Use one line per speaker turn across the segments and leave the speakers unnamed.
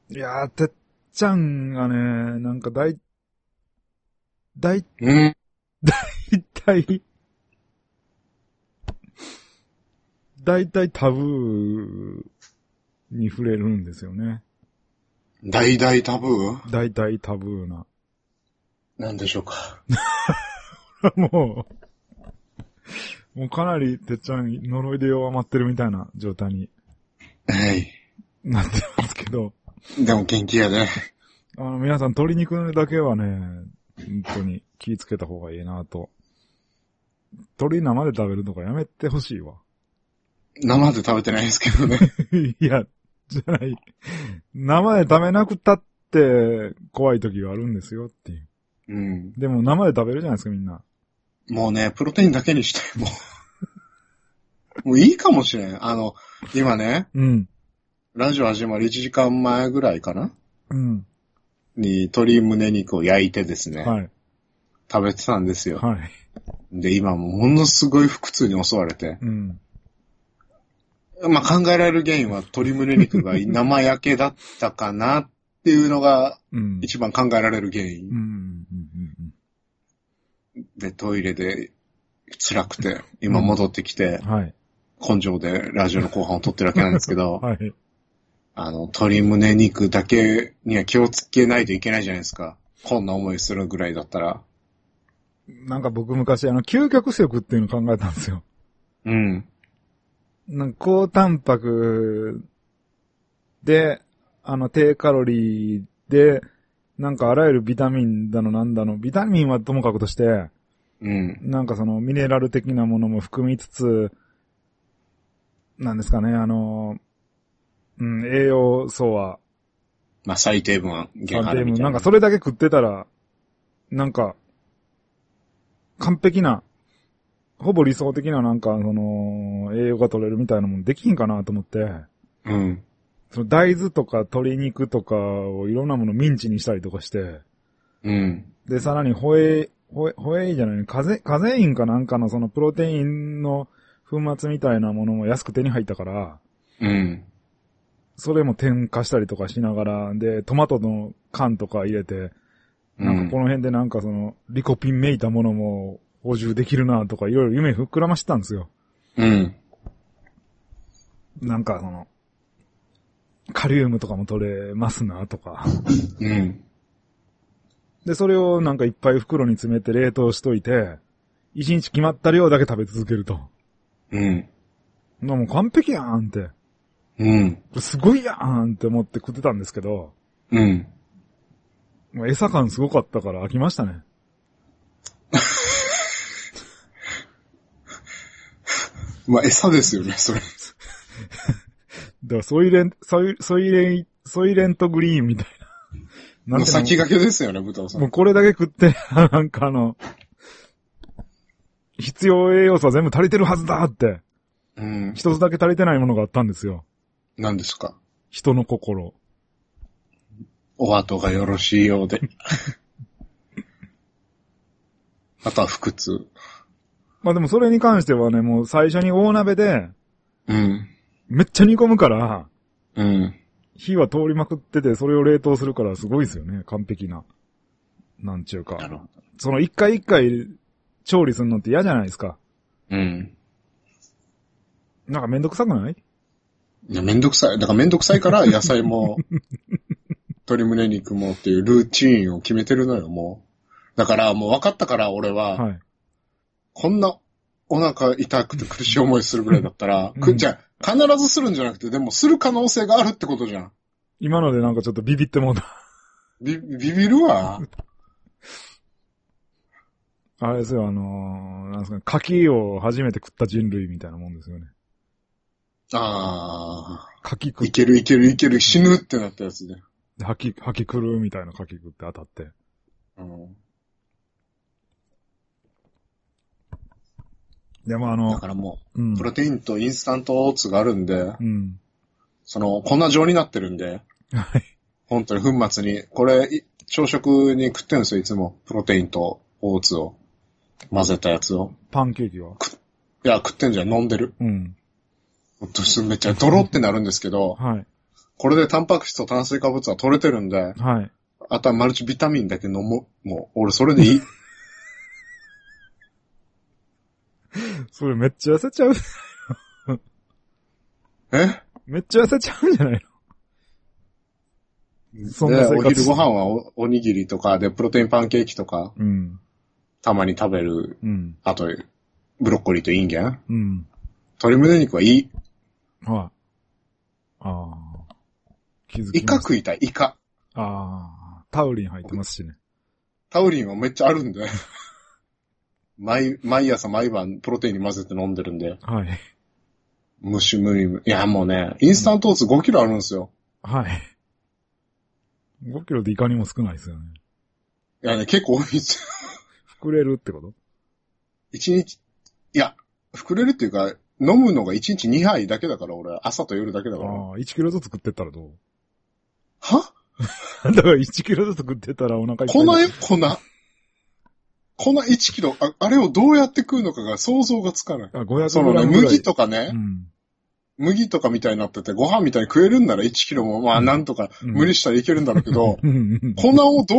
いやー、てっちゃんがね、なんか大体、大体タブーに触れるんですよね。
大々タブー
大体タブーな。
なんでしょうか。
もうかなりてっちゃん呪いで弱まってるみたいな状態に
はい。
なってますけど。
でも元気やね。
皆さん鶏肉だけはね、本当に気をつけた方がいいなと。鶏生で食べるとかやめてほしいわ。
生で食べてないですけどね。
いや、じゃない。生で食べなくたって怖い時があるんですよっていう。
うん。
でも生で食べるじゃないですかみんな。
もうね、プロテインだけにして、もういいかもしれん。今ね、
うん。
ラジオ始まる1時間前ぐらいかな
うん。
に鶏胸肉を焼いてですね、
はい。
食べてたんですよ。
はい。
で、今ものすごい腹痛に襲われて、
うん。
まあ、考えられる原因は鶏胸肉が生焼けだったかなっていうのが
うん。
一番考えられる原因。
うん。うん。
で、トイレで辛くて、今戻ってきて、
はい。
根性でラジオの後半を撮ってるわけなんですけど、
はい。
鶏胸肉だけには気をつけないといけないじゃないですか。こんな思いするぐらいだったら。
なんか僕昔究極食っていうの考えたんですよ。
うん。
なんか高タンパクで、低カロリーで、なんかあらゆるビタミンだのなんだの、ビタミンはともかくとして、
うん。
なんかそのミネラル的なものも含みつつ、なんですかね、栄養素は、
まあ、最低分は原
あでも
原みたいな。
なんかそれだけ食ってたら、なんか、完璧な、ほぼ理想的ななんか、栄養が取れるみたいなもんできひんかなと思って、
うん。
その大豆とか鶏肉とかをいろんなものミンチにしたりとかして、
うん。
で、さらにホエイじゃない、カゼインかなんかのそのプロテインの粉末みたいなものも安く手に入ったから、
うん。
それも添加したりとかしながら、で、トマトの缶とか入れて、なんかこの辺でなんかその、リコピンめいたものも補充できるなとかいろいろ夢膨らましてたんですよ。
うん。
なんかその、カリウムとかも取れますなとか。
うん。
で、それをなんかいっぱい袋に詰めて冷凍しといて、一日決まった量だけ食べ続けると。
うん。
もう完璧やんって。
うん。
すごいやんって思って食ってたんですけど、
うん。
もう餌感すごかったから飽きましたね。
まあ、餌ですよね、それ。
だからソイレントグリーンみたいな。なんていうの
先駆けですよね、豚尾さん。
もうこれだけ食って、なんか必要栄養素は全部足りてるはずだって。
うん。
一つだけ足りてないものがあったんですよ。
何ですか？
人の心。
お後がよろしいようで。あとは腹痛。
まあでもそれに関してはね、もう最初に大鍋で、
うん。
めっちゃ煮込むから、
うん。
火は通りまくってて、それを冷凍するからすごいですよね。完璧な。なんちゅうか。
なるほど。
その一回一回調理するのって嫌じゃないですか。
うん。
なんかめんどくさくない？
いや、めんどくさい。だからめんどくさいから野菜も、鶏胸肉もっていうルーチンを決めてるのよ、もう。だからもう分かったから俺は、
はい。
こんなお腹痛くて苦しい思いするぐらいだったら、じゃあ必ずするんじゃなくて、でもする可能性があるってことじゃん。
今のでなんかちょっとビビってもうた。
ビビるわ。
あれですよ、なんですかね、牡蠣を初めて食った人類みたいなもんですよね。
ああ。
牡蠣食っ
いけるいけるいける、死ぬってなったやつで。
て、吐き来るみたいな牡蠣食って当たって。
うん、
でも
だからもう、
うん。
プロテインとインスタントオーツがあるんで、
うん。
粉状になってるんで、
はい。
本当に粉末に、これ、朝食に食ってるんですよ、いつも。プロテインとオーツを混ぜたやつを。
パンケーキは？
いや、食ってんじゃん、飲んでる。
うん。
めっちゃドロってなるんですけど、
はい。
これでタンパク質と炭水化物は取れてるんで、
はい。
あとはマルチビタミンだけ飲む。もう、俺それでいい。
それめっちゃ痩せちゃう。
え
めっちゃ痩せちゃうんじゃないの？そんな
で、
生活
お昼ご飯はおにぎりとかで、プロテインパンケーキとか、
うん。
たまに食べる。
うん。
あと、ブロッコリーとインゲン。
うん。
鶏胸肉はいい。
はい。ああ。気づ
イ
きました。
カ食いたい、イカ。
ああ。タウリン入ってますしね。
タウリンはめっちゃあるんで。毎朝毎晩プロテインに混ぜて飲んでるんで。
はい。
無臭無味。いや、もうね、インスタントオーツ5キロあるんですよ。
はい。5キロでいかにも少ないですよね。
いやね、結構多いんですよ。
膨れるってこと？
1日、いや、膨れるっていうか、飲むのが1日2杯だけだから、俺、朝と夜だけだから。
ああ、1キロずつ食ってったらどう？
は
だから1キロずつ食ってったらお腹いっぱい。
粉よ、粉。粉1キロ、あれをどうやって食うのかが想像がつかない。
あ、500グラム
そのね、
ぐらい。
麦とかね、
うん。
麦とかみたいになってて、ご飯みたいに食えるんなら1キロも、まあなんとか無理したらいけるんだろうけど、
うん
粉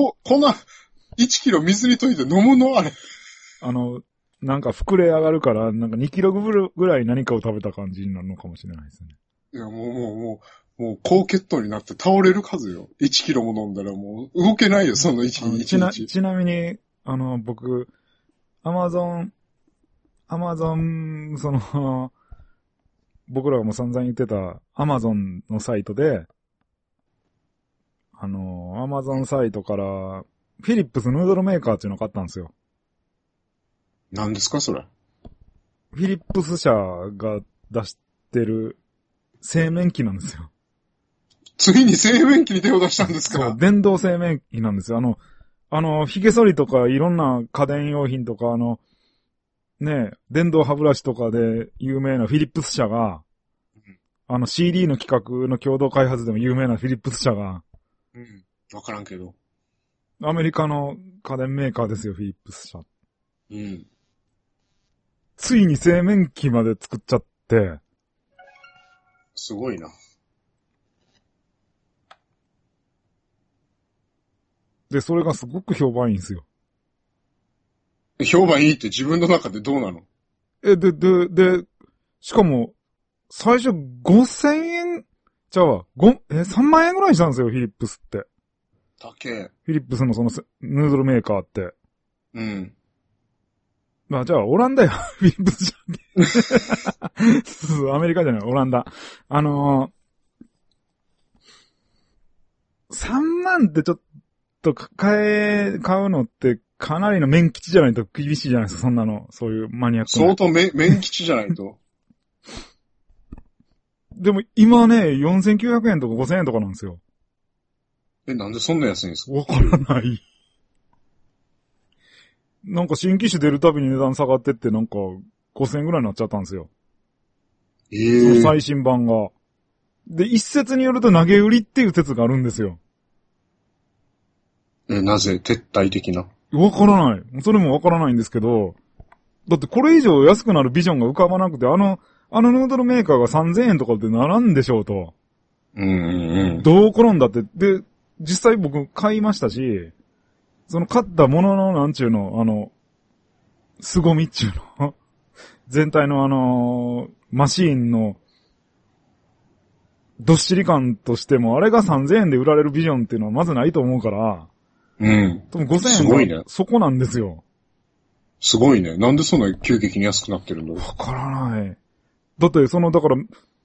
1キロ水に溶いて飲むのあれ。
なんか膨れ上がるから、なんか2キロぐらい何かを食べた感じになるのかもしれないですね。
いや、もう高血糖になって倒れる数よ。1キロも飲んだらもう動けないよ、その1日。
ちなみに、僕、アマゾン、僕らがもう散々言ってたアマゾンのサイトで、アマゾンサイトから、フィリップスヌードルメーカーっていうのを買ったんですよ。
何ですか、それ。
フィリップス社が出してる製麺機なんですよ。
次に製麺機に手を出したんですか？
そう、電動製麺機なんですよ。髭剃りとかいろんな家電用品とか、電動歯ブラシとかで有名なフィリップス社が、CD の企画の共同開発でも有名なフィリップス社が、
うん。わからんけど。
アメリカの家電メーカーですよ、フィリップス社。
うん。
ついに製麺機まで作っちゃって、
すごいな。
で、それがすごく評判いいんですよ。
評判いいって自分の中でどうなの？
しかも、最初5000円、3万円ぐらいしたんですよ、フィリップスって。
高え。
フィリップスのそのヌードルメーカーって。
うん。
まあじゃあ、オランダよ、フィリップスじゃん。アメリカじゃない、オランダ。3万ってちょっと買うのってかなりの面吉じゃないと厳しいじゃないですか、そんなの。そういうマニアックな。
相当面吉じゃないと。
でも今ね、4900円とか5000円とかなんですよ。
なんでそんな安いんですか？
わからない。なんか新機種出るたびに値段下がってってなんか5000円ぐらいになっちゃったんですよ。その最新版が。で、一説によると投げ売りっていう説があるんですよ。
なぜ撤退的な？
わからない。それもわからないんですけど、だってこれ以上安くなるビジョンが浮かばなくて、ヌードルメーカーが3000円とかってならんでしょうと。どう転んだって。で、実際僕買いましたし、その買ったものの、なんちゅうの、凄みっちゅうの全体のマシーンの、どっしり感としても、あれが3000円で売られるビジョンっていうのはまずないと思うから、
うん。
多分5000
すごいね。
円がそこなんですよ。
すごいね。なんでそんな急激に安くなってるんだろう。
わからない。だって、だから、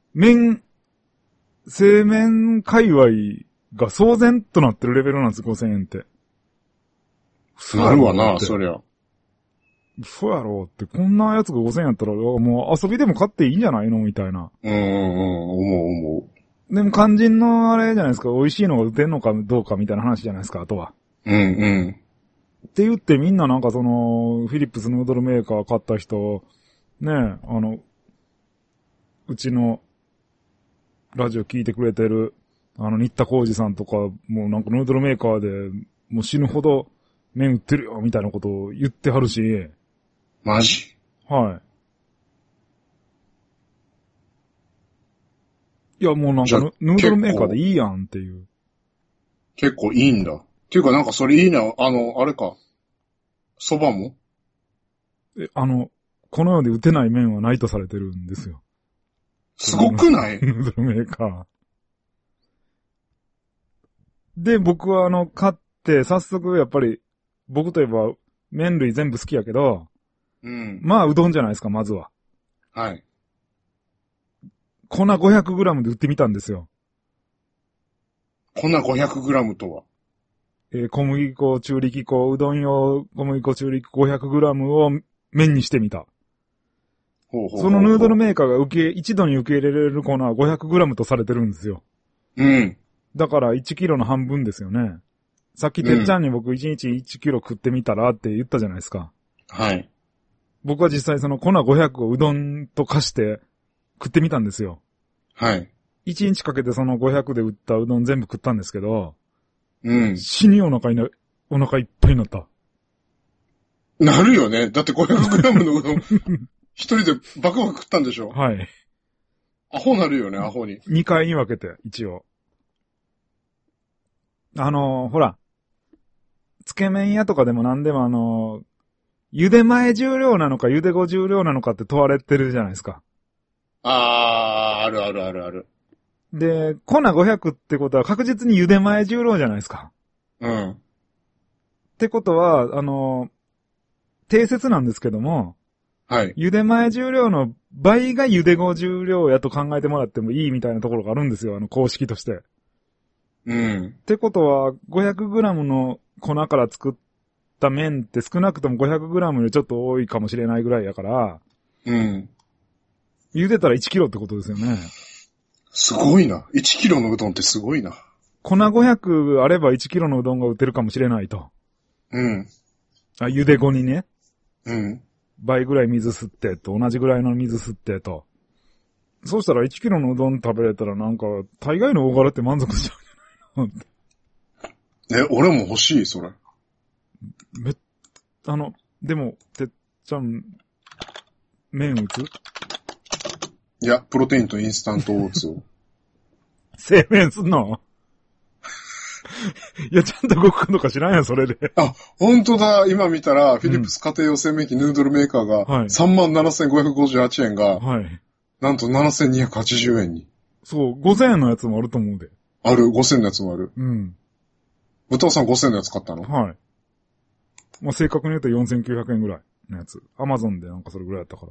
製麺界隈が騒然となってるレベルなんです、5000円って。
なるわな、そりゃ。
そうやろって、こんなやつが5000円やったら、もう遊びでも買っていいんじゃないのみたいな。
思う。
でも肝心のあれじゃないですか、美味しいのが売ってんのかどうかみたいな話じゃないですか、あとは。って言ってみんななんかフィリップスヌードルメーカー買った人、ねうちのラジオ聞いてくれてる、新田浩二さんとか、もうなんかヌードルメーカーで、もう死ぬほど麺売ってるよ、みたいなことを言ってはるし。
マジ？
はい。 いや、もうなんかヌードルメーカーでいいやんっていう。
結構いいんだ。っていうかなんかそれいいな、あれか。蕎麦も
この世で打てない麺はないとされてるんですよ。
すごくない？
ヌードルメーカー。で、僕は買って、早速やっぱり、僕といえば麺類全部好きやけど、
うん。
まあうどんじゃないですか、まずは。
はい。
粉 500g で売ってみたんですよ。
粉 500g とは。
小麦粉、中力粉、うどん用小麦粉、中力粉 500g を麺にしてみた。
ほうほうほうほう。
そのヌードルメーカーが一度に受け入れられる粉は 500g とされてるんですよ。
うん。
だから1キロの半分ですよね。さっきてっちゃんに僕1日1キロ食ってみたらって言ったじゃないですか。
はい。
僕は実際その粉500をうどんと化して食ってみたんですよ。
はい。
1日かけてその500で売ったうどん全部食ったんですけど、
うん。
死にお腹いっぱいになった。
なるよね。だって 500g のうどん、一人でバクバク食ったんでしょ？
はい。
アホなるよね、アホに。
2回に分けて、一応。ほら、つけ麺屋とかでも何でも茹で前重量なのか茹で後重量なのかって問われてるじゃないですか。
あるあるあるある。
で、粉500ってことは確実に茹で前重量じゃないですか。
うん。
ってことは、定説なんですけども、
はい。
茹で前重量の倍が茹で後重量やと考えてもらってもいいみたいなところがあるんですよ、公式として。
うん。
ってことは、500g の粉から作った麺って少なくとも 500g よりちょっと多いかもしれないぐらいやから、
うん。
茹でたら1キロってことですよね。
すごいな。1キロのうどんってすごいな。
粉500あれば1キロのうどんが売ってるかもしれないと。
うん。
茹で後にね。
うん。
倍ぐらい水吸ってと、同じぐらいの水吸ってと。そうしたら1キロのうどん食べれたらなんか、大概の大柄って満足しちゃうんじゃないの？
俺も欲しい、それ。
でも、てっちゃん、麺打つ？
いや、プロテインとインスタントオーツを。
製麺すんの？いや、ちゃんと動くのか知らんやん、それで。
あ、ほんとだ。今見たら、フィリップス家庭用製麺機ヌードルメーカーが、37,558円が、
はい。
なんと7,280円に。
そう、5,000円のやつもあると思うで。
ある、5,000のやつもある。
うん。
豚尾さん5,000のやつ買ったの？
はい。まあ、正確に言うと4,900円ぐらいのやつ。アマゾンでなんかそれぐらいやったから。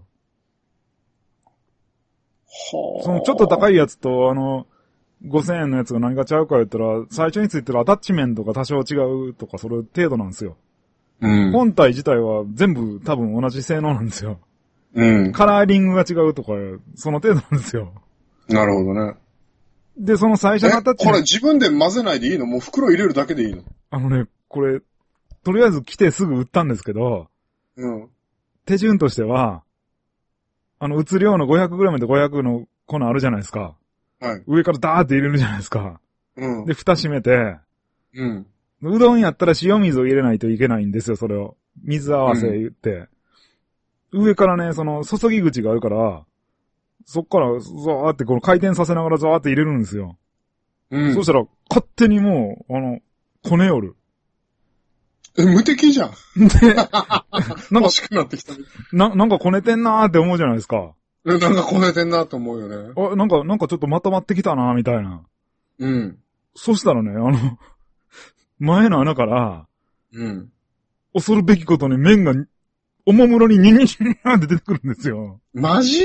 はあ。
そのちょっと高いやつと、5,000円のやつが何が違うか言ったら、最初についてるアタッチメントが多少違うとか、それ程度なんですよ。
うん。
本体自体は全部多分同じ性能なんですよ。
うん。
カラーリングが違うとか、その程度なんですよ。
なるほどね。
で、その最初のアタッチメント。
これ自分で混ぜないでいいの？もう袋入れるだけでいいの？
これ、とりあえず来てすぐ売ったんですけど、
うん。
手順としては、打つ量の 500g で500の粉あるじゃないですか。
はい。
上からダーって入れるじゃないですか。
うん。
で、蓋閉めて、
うん。
うどんやったら塩水を入れないといけないんですよ、それを。水合わせ言って。上からね、注ぎ口があるから、そっから、ザーってこの回転させながらザーって入れるんですよ。
うん。
そしたら、勝手にもう、こねよる。
無敵じゃん。
で、なんか
欲しくなってきた。
なんかこねてんなーって思うじゃないですか。
なんかこねてんなと思うよね。
なんかちょっとまとまってきたなーみたいな。
うん。
そしたらね、前の穴から、
うん。
恐るべきことに麺が、おもむろにニンニンって出てくるんですよ。
マジ？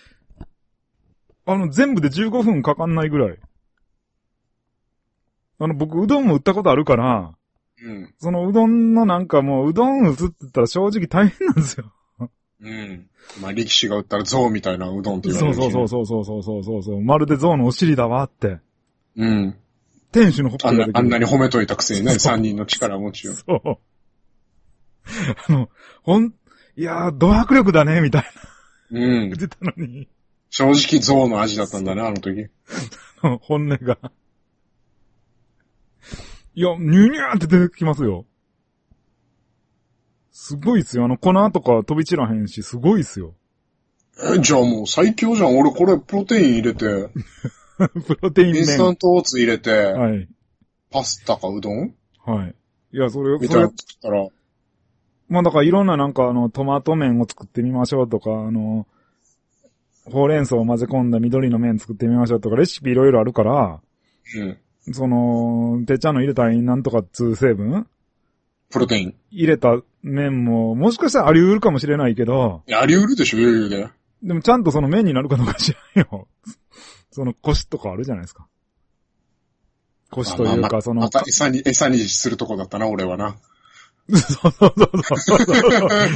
全部で15分かかんないぐらい。僕、うどんも売ったことあるから、
うん。
そのうどんのなんかもう、うどん打つって言ったら正直大変なんですよ。
うん。まあ、力士が打ったら象みたいなうどんって言われるし、ね。
そう。まるで象のお尻だわって。
うん。
店主のほっぺができる。
あんなに褒めといたくせにね、3人の力持ちを。
そう。いやー、ド迫力だね、みたいな。
うん。
言ってたのに。
正直象の味だったんだね、あの時。
本音が。いや、ニューニューって出てきますよ。すごいっすよ。粉とか飛び散らへんし、すごいっすよ。
じゃあもう最強じゃん。俺これプロテイン入れて、
プロテイン麺。
インスタントオーツ入れて、
はい。
パスタかうどん
はい。いや、それ、
みたいなの作ったら、
まあだからいろんななんかトマト麺を作ってみましょうとか、ほうれん草を混ぜ込んだ緑の麺作ってみましょうとか、レシピいろいろあるから、
うん。
てっちゃんの入れたなんとかっつう成分
プロテイン。
入れた麺も、もしかしたらあり得るかもしれないけど、
いや、あり得るでしょ、余裕で。
でもちゃんとその麺になるかどうか知らんよ。そのコシとかあるじゃないですか。コシというか、
また餌にするとこだったな、俺はな。
そうそうそう。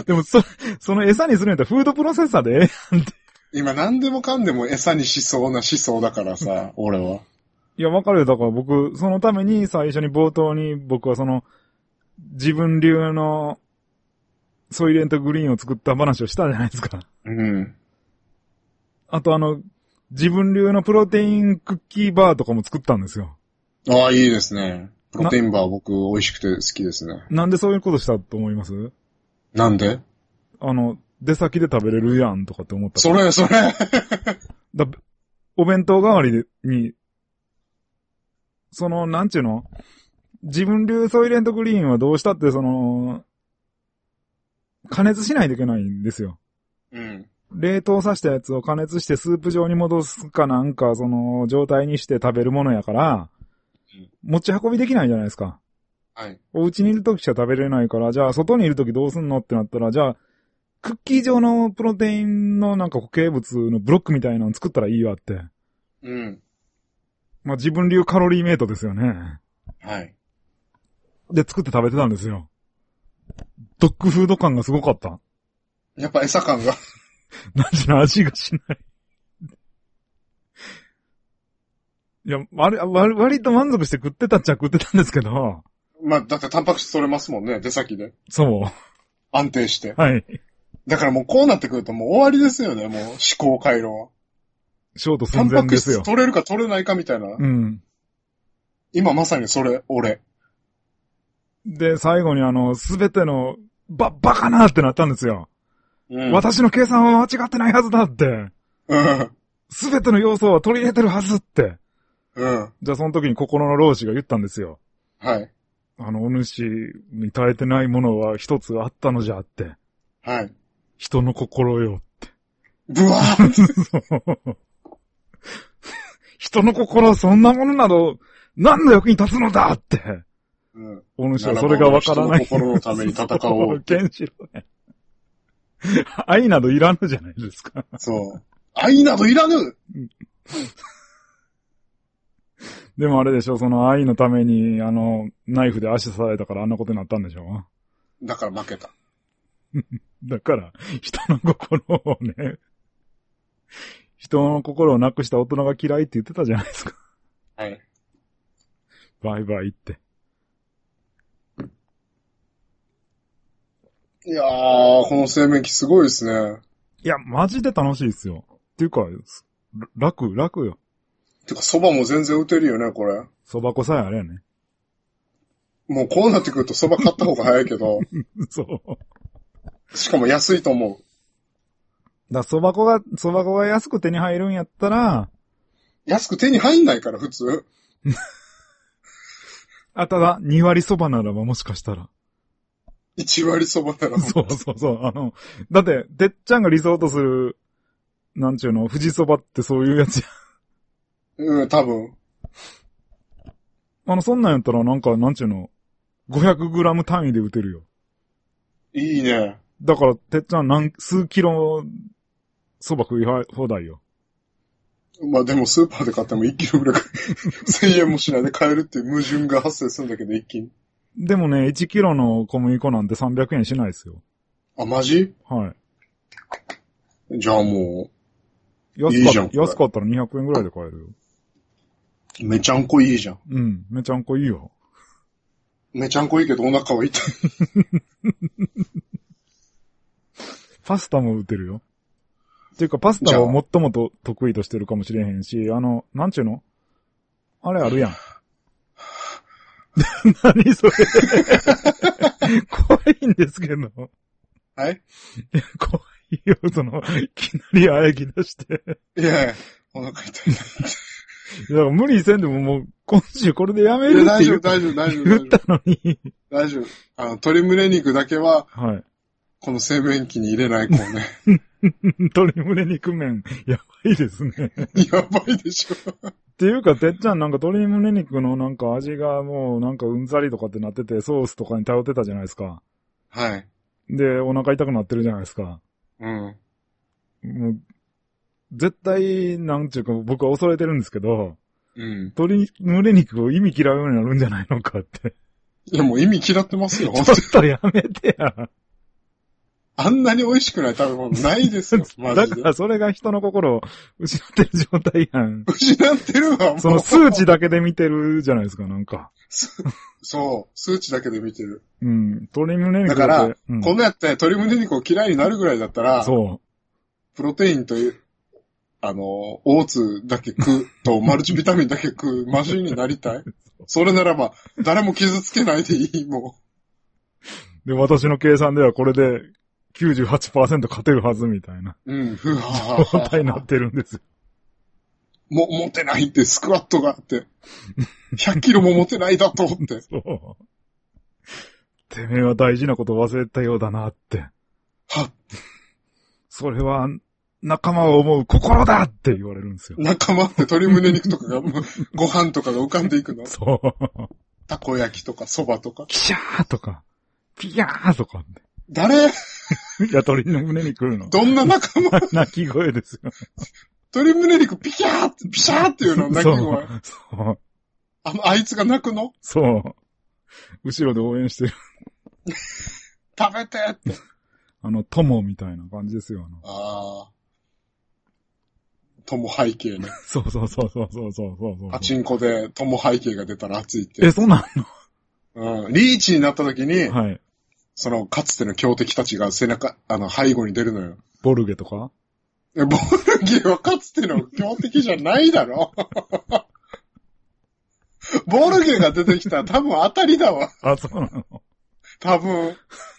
でもその餌にするんやったらフードプロセッサーでええやんって。
今何でもかんでも餌にしそうな思想だからさ、俺は。
いや、わかるよ。だから僕、そのために最初に冒頭に僕は自分流のソイレントグリーンを作った話をしたじゃないですか。
うん。
あと自分流のプロテインクッキーバーとかも作ったんですよ。
ああ、いいですね。プロテインバー僕美味しくて好きですね。
なんでそういうことしたと思います？
なんで？
出先で食べれるやんとかって思った。
それ
お弁当代わりに、なんちゅうの？自分流ソイレントグリーンはどうしたって加熱しないといけないんですよ。
うん。
冷凍させたやつを加熱してスープ状に戻すかなんか、状態にして食べるものやから、持ち運びできないじゃないですか。
はい。
お家にいるときしか食べれないから、じゃあ外にいるときどうすんのってなったら、じゃあ、クッキー状のプロテインのなんか固形物のブロックみたいなの作ったらいいわって。
うん。
まあ自分流カロリーメイトですよね。
はい。
で作って食べてたんですよ。ドッグフード感がすごかった。
やっぱ餌感が。
味がしない。いや、割と満足して食ってたっちゃ食ってたんですけど。
まあ、だってタンパク質取れますもんね、出先で。
そう。
安定して。
はい。
だからもうこうなってくるともう終わりですよね、もう思考回路は。
ショート寸前ですよ。
タンパク質取れるか取れないかみたいな。
うん。
今まさにそれ、俺。
で、最後にすべての、バカなってなったんですよ。うん、私の計算は間違ってないはずだって。うん。すべての要素は取り入れてるはずって。うん。じゃあその時に心の老子が言ったんですよ。
はい。
お主に耐えてないものは一つあったのじゃって。
はい。
人の心よって。
ブワー
人の心、そんなものなど、何の役に立つのだって。うん。お主はそれがわからない。
人の心のために戦おう。
ケンシロウね。愛などいらぬじゃないですか。
そう。愛などいらぬ
でもあれでしょ、愛のために、ナイフで足刺されたからあんなことになったんでしょ。
だから負けた。
だから、人の心をね、人の心をなくした大人が嫌いって言ってたじゃないですか。
はい。
バイバイって。
いやー、この製麺機すごいですね。
いや、マジで楽しいですよ。っていうか、楽よ。
てか、蕎麦も全然打てるよね、これ。
蕎麦粉さえあれやね。
もうこうなってくると蕎麦買った方が早いけど。
そう。
しかも安いと思う。
蕎麦粉が安く手に入るんやったら。
安く手に入んないから、普通。
ただ、2割蕎麦ならばもしかしたら。
1割蕎麦ならば。
そう。だって、てっちゃんが理想とする、なんちゅうの、富士蕎麦ってそういうやつや。
うん、多分。
そんなんやったらなんちゅうの、500グラム単位で打てるよ。
いいね。
だから、てっちゃん数キロ蕎麦食い放題よ。
まあでもスーパーで買っても1キロぐらい1000円もしないで買えるっていう矛盾が発生するんだけど、一気に。
でもね、1キロの小麦粉なんて300円しないですよ。
あ、マジ？
はい。
じゃあもう、
安かったら200円ぐらいで買えるよ。
めちゃんこいいじゃん。
うん、めちゃんこいいよ。
めちゃんこいいけどお腹は痛い。
パスタも打てるよ。っていうかパスタを最も得意としてるかもしれへんし、なんちゅうの？あれあるやん。何それ怖いんですけど。
はい？
怖いよ、いきなり喘ぎ出して。
いやいや、お腹痛い。
だから無理せんでももう、今週これでやめるって
大丈夫、大丈夫、大丈夫。
言ったのに。
大丈夫。鶏胸肉だけは、
はい。
この製麺機に入れないこうね。
鶏胸肉麺、やばいですね。
やばいでしょ。
っていうか、てっちゃんなんか鶏胸肉のなんか味がもうなんかうんざりとかってなってて、ソースとかに頼ってたじゃないですか。
はい。
で、お腹痛くなってるじゃないですか。
うん。
もう、絶対、なんちゅうか僕は恐れてるんですけど、
うん。
鶏胸肉を意味嫌うようになるんじゃないのかって。
いや、もう意味嫌ってますよ、
ちょっとやめてや。
あんなに美味しくない食べ物ないですよ、マジで。
だからそれが人の心を失ってる状態やん。
失ってるわ、もう。
その数値だけで見てるじゃないですか、なんか。
そう、数値だけで見てる。
うん。鶏胸肉
だから、
うん、
このやって鶏胸肉を嫌いになるぐらいだったら、
そう。
プロテインという、オーツだけ食うと、マルチビタミンだけ食うマシンになりたい。それならば、誰も傷つけないでいい、も
で、私の計算ではこれで98% 勝てるはずみたいな
う。うん、ふわ
状態になってるんですよ。
持てないって、スクワットがあって。100キロも持てないだとって。
そう。てめえは大事なこと忘れたようだなって。
は、
それは、仲間を思う心だって言われるんですよ。
仲間って鶏胸肉とかが、ご飯とかが浮かんでいくの。
そう。
たこ焼きとか蕎麦とか。
キシャーとか、ピヤーとか。
誰
いや、鳥の胸に来るの。
どんな仲間
鳴き声ですよ。
鶏胸肉ピキャーって、ピシャーっていうの鳴き声。
そう。
あいつが鳴くの
そう。後ろで応援してる。
食べてって。
友みたいな感じですよ。
ああ。友背景ね。
そうそうそうそうそうそう
パチンコで友背景が出たら熱いって。
そうな
のうん。リーチになった時に、
はい。
その、かつての強敵たちが背中、背後に出るのよ。
ボルゲとか
ボルゲはかつての強敵じゃないだろボルゲが出てきたら多分当たりだわ。
あ、そうなの
多分。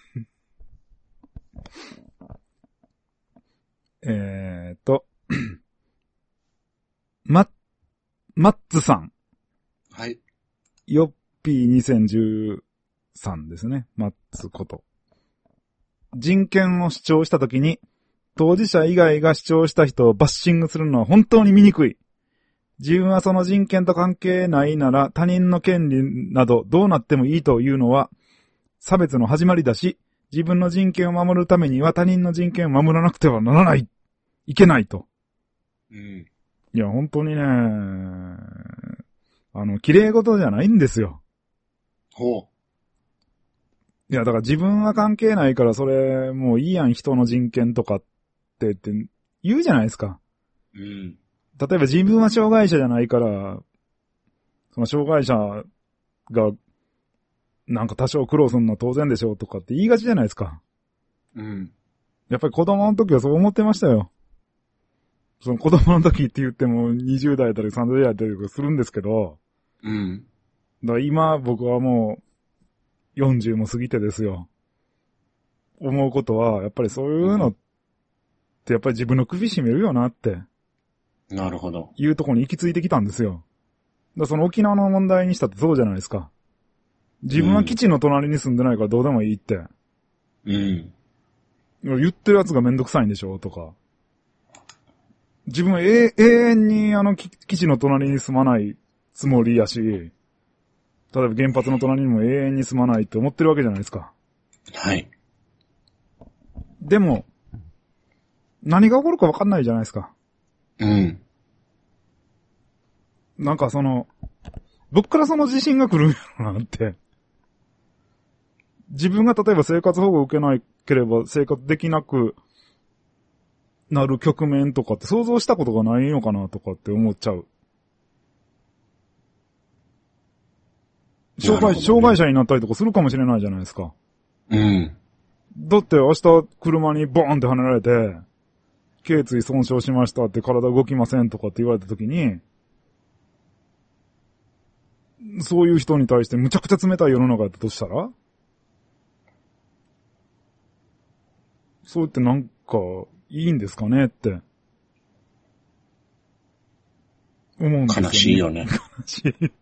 マッツさん。
はい。
ヨッピー2013ですね。マッツこと。人権を主張したときに、当事者以外が主張した人をバッシングするのは本当に醜い。自分はその人権と関係ないなら他人の権利などどうなってもいいというのは差別の始まりだし、自分の人権を守るためには他人の人権を守らなくてはならない。いけないと。
うん。
いや、本当にね、綺麗事じゃないんですよ。
ほ
いや、だから自分は関係ないからそれもういいやん、人の人権とかって言うじゃないですか。
う。うん。
例えば自分は障害者じゃないから、その障害者がなんか多少苦労するのは当然でしょうとかって言いがちじゃないですか。
うん。
やっぱり子供の時はそう思ってましたよ。その子供の時って言っても20代だったり30代だったりとかするんですけど、
うん。
だから今僕はもう40も過ぎてですよ。思うことは、やっぱりそういうのってやっぱり自分の首絞めるよなって。
なるほど。
いうところに行き着いてきたんですよ。だからその沖縄の問題にしたってそうじゃないですか。自分は基地の隣に住んでないからどうでもいいって。
うん。
言ってるやつがめんどくさいんでしょとか。自分は永遠に基地の隣に住まないつもりやし、例えば原発の隣にも永遠に住まないって思ってるわけじゃないですか。
はい。
でも、何が起こるか分かんないじゃないですか。
うん。
なんか僕からその自信が来るんやろなって。自分が例えば生活保護を受けなければ生活できなくなる局面とかって想像したことがないのかなとかって思っちゃう。障害者になったりとかするかもしれないじゃないですか。
うん。
だって明日車にボーンって跳ねられて、頸椎損傷しましたって体動きませんとかって言われた時に、そういう人に対してむちゃくちゃ冷たい世の中やったとしたら、そうやってなんかいいんですかねって思うんですよね。
悲しいよね。
悲しい。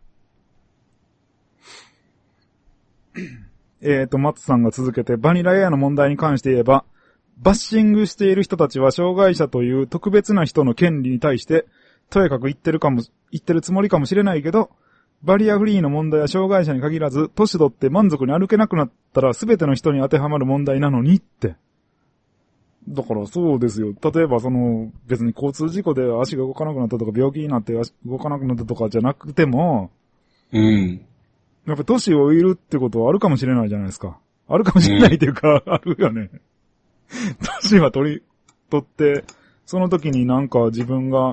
松さんが続けて、バニラエアの問題に関して言えば、バッシングしている人たちは障害者という特別な人の権利に対して、とやかく言ってるつもりかもしれないけど、バリアフリーの問題は障害者に限らず、年取って満足に歩けなくなったら全ての人に当てはまる問題なのにって。だからそうですよ。例えば別に交通事故で足が動かなくなったとか、病気になって足動かなくなったとかじゃなくても、
うん。
やっぱ年をいるってことはあるかもしれないじゃないですか。あるかもしれないっていうか、あるよね。年は取って、その時になんか自分が、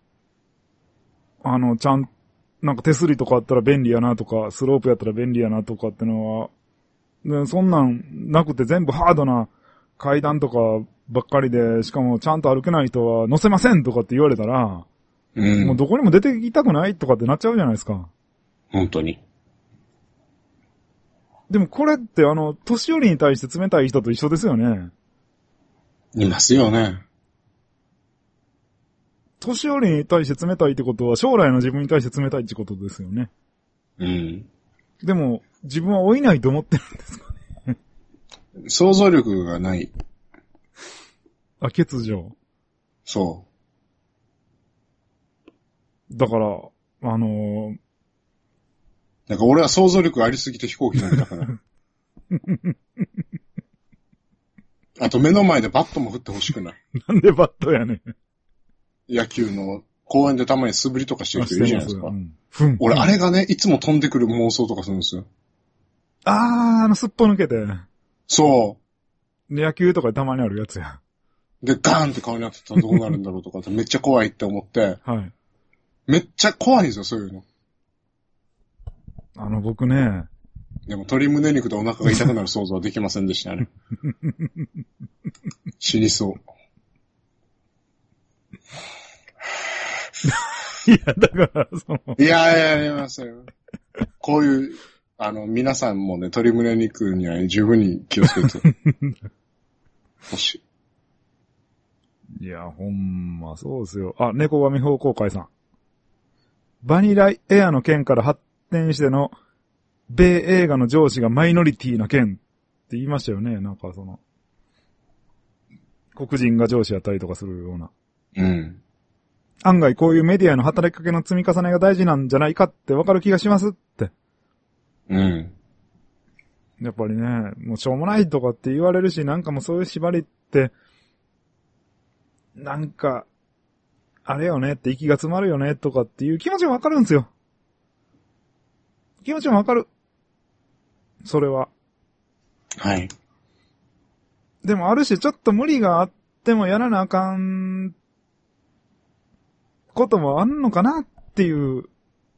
なんか手すりとかあったら便利やなとか、スロープやったら便利やなとかってのは、でそんなんなくて全部ハードな階段とかばっかりで、しかもちゃんと歩けない人は乗せませんとかって言われたら、もうどこにも出てきたくないとかってなっちゃうじゃないですか。
本当に。
でもこれって年寄りに対して冷たい人と一緒ですよね。
いますよね。
年寄りに対して冷たいってことは将来の自分に対して冷たいってことですよね。
うん。
でも自分は老いないと思ってるんですかね。
想像力がない。
欠如。
そ
だから、
なんか俺は想像力ありすぎて飛行機乗れたから。あと目の前でバットも振ってほしくない。
なんでバットやねん。
野球の公園でたまに素振りとかしてる人いるじゃないですか。俺あれがね、いつも飛んでくる妄想とかするんですよ。
すっぽ抜けて。
そう。
野球とかでたまにあるやつや。
で、ガーンって顔になってたらどうなるんだろうとかってめっちゃ怖いって思って。
はい。
めっちゃ怖いんですよ、そういうの。
僕ね。
でも鶏胸肉とお腹が痛くなる想像はできませんでしたね。死にそう。
いや、だから、
いや、いや、こういう、皆さんもね、鶏胸肉には十分に気をつけて。ほしい。
いや、ほんま、そうですよ。猫神方向会さん。バニラエアの件から発展しての、米映画の上司がマイノリティな件って言いましたよね。なんか黒人が上司やったりとかするような。
うん。
案外こういうメディアの働きかけの積み重ねが大事なんじゃないかってわかる気がしますって。
うん。
やっぱりね、もうしょうもないとかって言われるし、なんかもうそういう縛りって、なんか、あれよねって息が詰まるよねとかっていう気持ちもわかるんですよ。気持ちもわかる。それは。
はい。
でもある種ちょっと無理があってもやらなあかんこともあんのかなっていう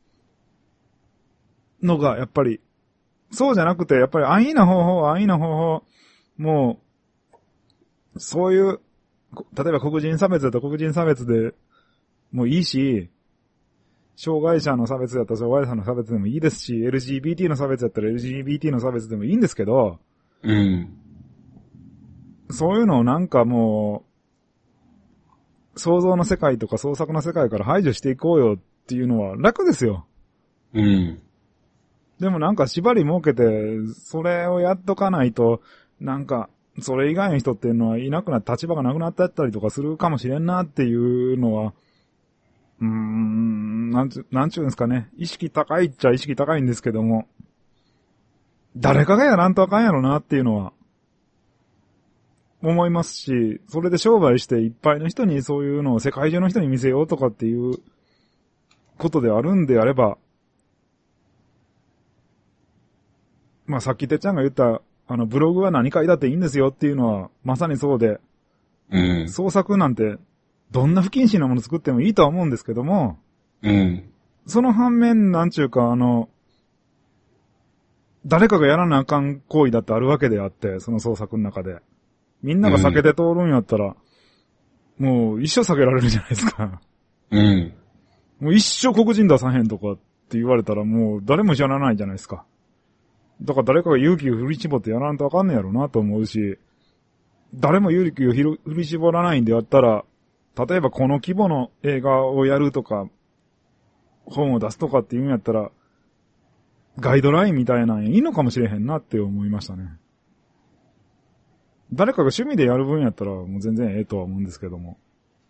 のがやっぱり、そうじゃなくてやっぱり安易な方法、もう、そういう、例えば黒人差別だと黒人差別でもいいし、障害者の差別だったら障害者の差別でもいいですし、LGBT の差別だったら LGBT の差別でもいいんですけど、
うん。
そういうのをなんかもう、想像の世界とか創作の世界から排除していこうよっていうのは楽ですよ。
うん。
でもなんか縛り設けて、それをやっとかないと、なんか、それ以外の人っていうのはいなくなって立場がなくなってったりとかするかもしれんなっていうのは、なんちゅうんですかね。意識高いっちゃ意識高いんですけども、誰かがやらんとあかんやろなっていうのは、思いますし、それで商売していっぱいの人にそういうのを世界中の人に見せようとかっていうことであるんであれば、まあさっきてっちゃんが言ったブログは何書いたっていいんですよっていうのはまさにそうで、
うん。
創作なんてどんな不謹慎なもの作ってもいいとは思うんですけども、
うん。
その反面なんちゅうか誰かがやらなあかん行為だってあるわけであって、その創作の中で。みんなが避けて通るんやったら、もう一生避けられるじゃないですか。
うん。
もう一生黒人出さへんとかって言われたらもう誰もやらないじゃないですか。だから誰かが勇気を振り絞ってやらんとあかんねやろうなと思うし、誰も勇気を振り絞らないんでやったら、例えばこの規模の映画をやるとか、 本を出すとかっていうんやったら、ガイドラインみたいなんいいのかもしれへんなって思いましたね。誰かが趣味でやる分やったらもう全然ええとは思うんですけども。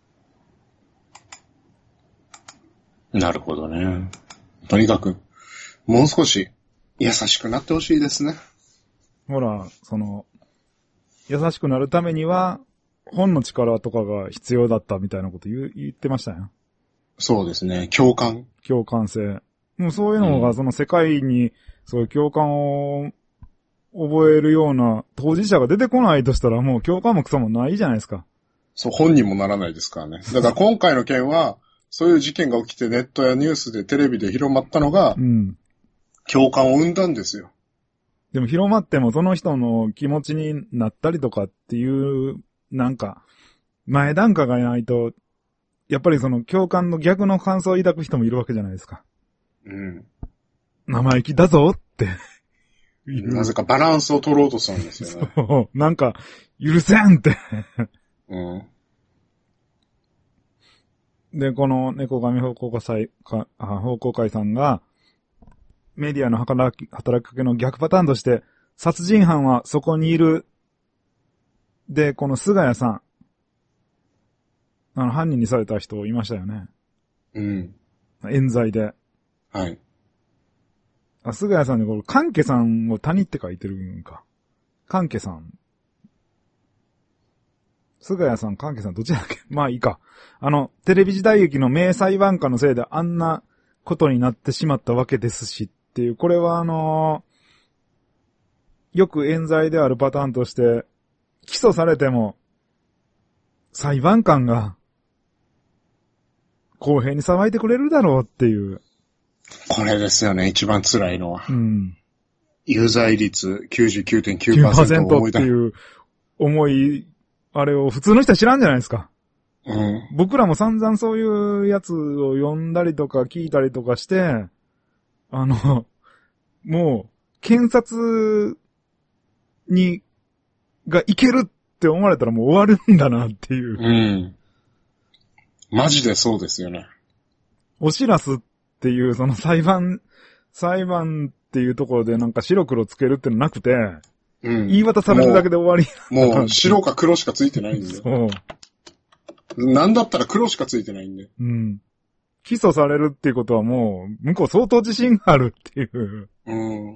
なるほどね。とにかく、もう少し優しくなってほしいですね。
ほら、優しくなるためには、本の力とかが必要だったみたいなこと言ってましたよ。
そうですね。共感。
共感性。もうそういうのがその世界にそういう共感を覚えるような当事者が出てこないとしたらもう共感もクソもないじゃないですか。
そう、本にもならないですからね。だから今回の件は、そういう事件が起きてネットやニュースでテレビで広まったのが、共感を生んだんですよ。
でも広まってもその人の気持ちになったりとかっていう、なんか、前段階がないと、やっぱりその共感の逆の感想を抱く人もいるわけじゃないですか。
うん。
生意気だぞって
なぜかバランスを取ろうとするんですよね。
そう、なんか、許せんって
うん。
で、この猫神報告会さんが、メディアの働きかけの逆パターンとして、殺人犯はそこにいる。で、この菅谷さん、犯人にされた人いましたよね。
うん。
冤罪で。
はい。
菅谷さんでこれ、関家さんを谷って書いてるんか。関家さん。菅谷さん、関家さん、どっちだっけまあいいか。テレビ時代劇の名裁判官のせいであんなことになってしまったわけですしっていう、これはよく冤罪であるパターンとして、起訴されても、裁判官が、公平に裁いてくれるだろうっていう。
これですよね、一番辛いのは。
うん。
有罪率 99.9% を思い
っていう思い、あれを普通の人は知らんじゃないですか。
うん。
僕らも散々そういうやつを読んだりとか聞いたりとかして、もう、検察がいけるって思われたらもう終わるんだなっていう。
うん。マジでそうですよね。
おしらすっていうその裁判っていうところでなんか白黒つけるってのなくて、
うん。
言い渡されるだけで終わり。
もう白か黒しかついてないんで。
そう。
なんだったら黒しかついてないんで。
うん。起訴されるっていうことはもう、向こう相当自信があるっていう。
うん。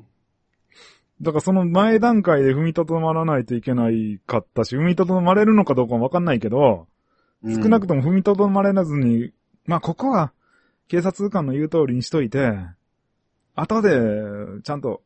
だからその前段階で踏みとどまらないといけないかったし、踏みとどまれるのかどうかわかんないけど、少なくとも踏みとどまれずに、まあここは警察官の言う通りにしといて、後でちゃんと、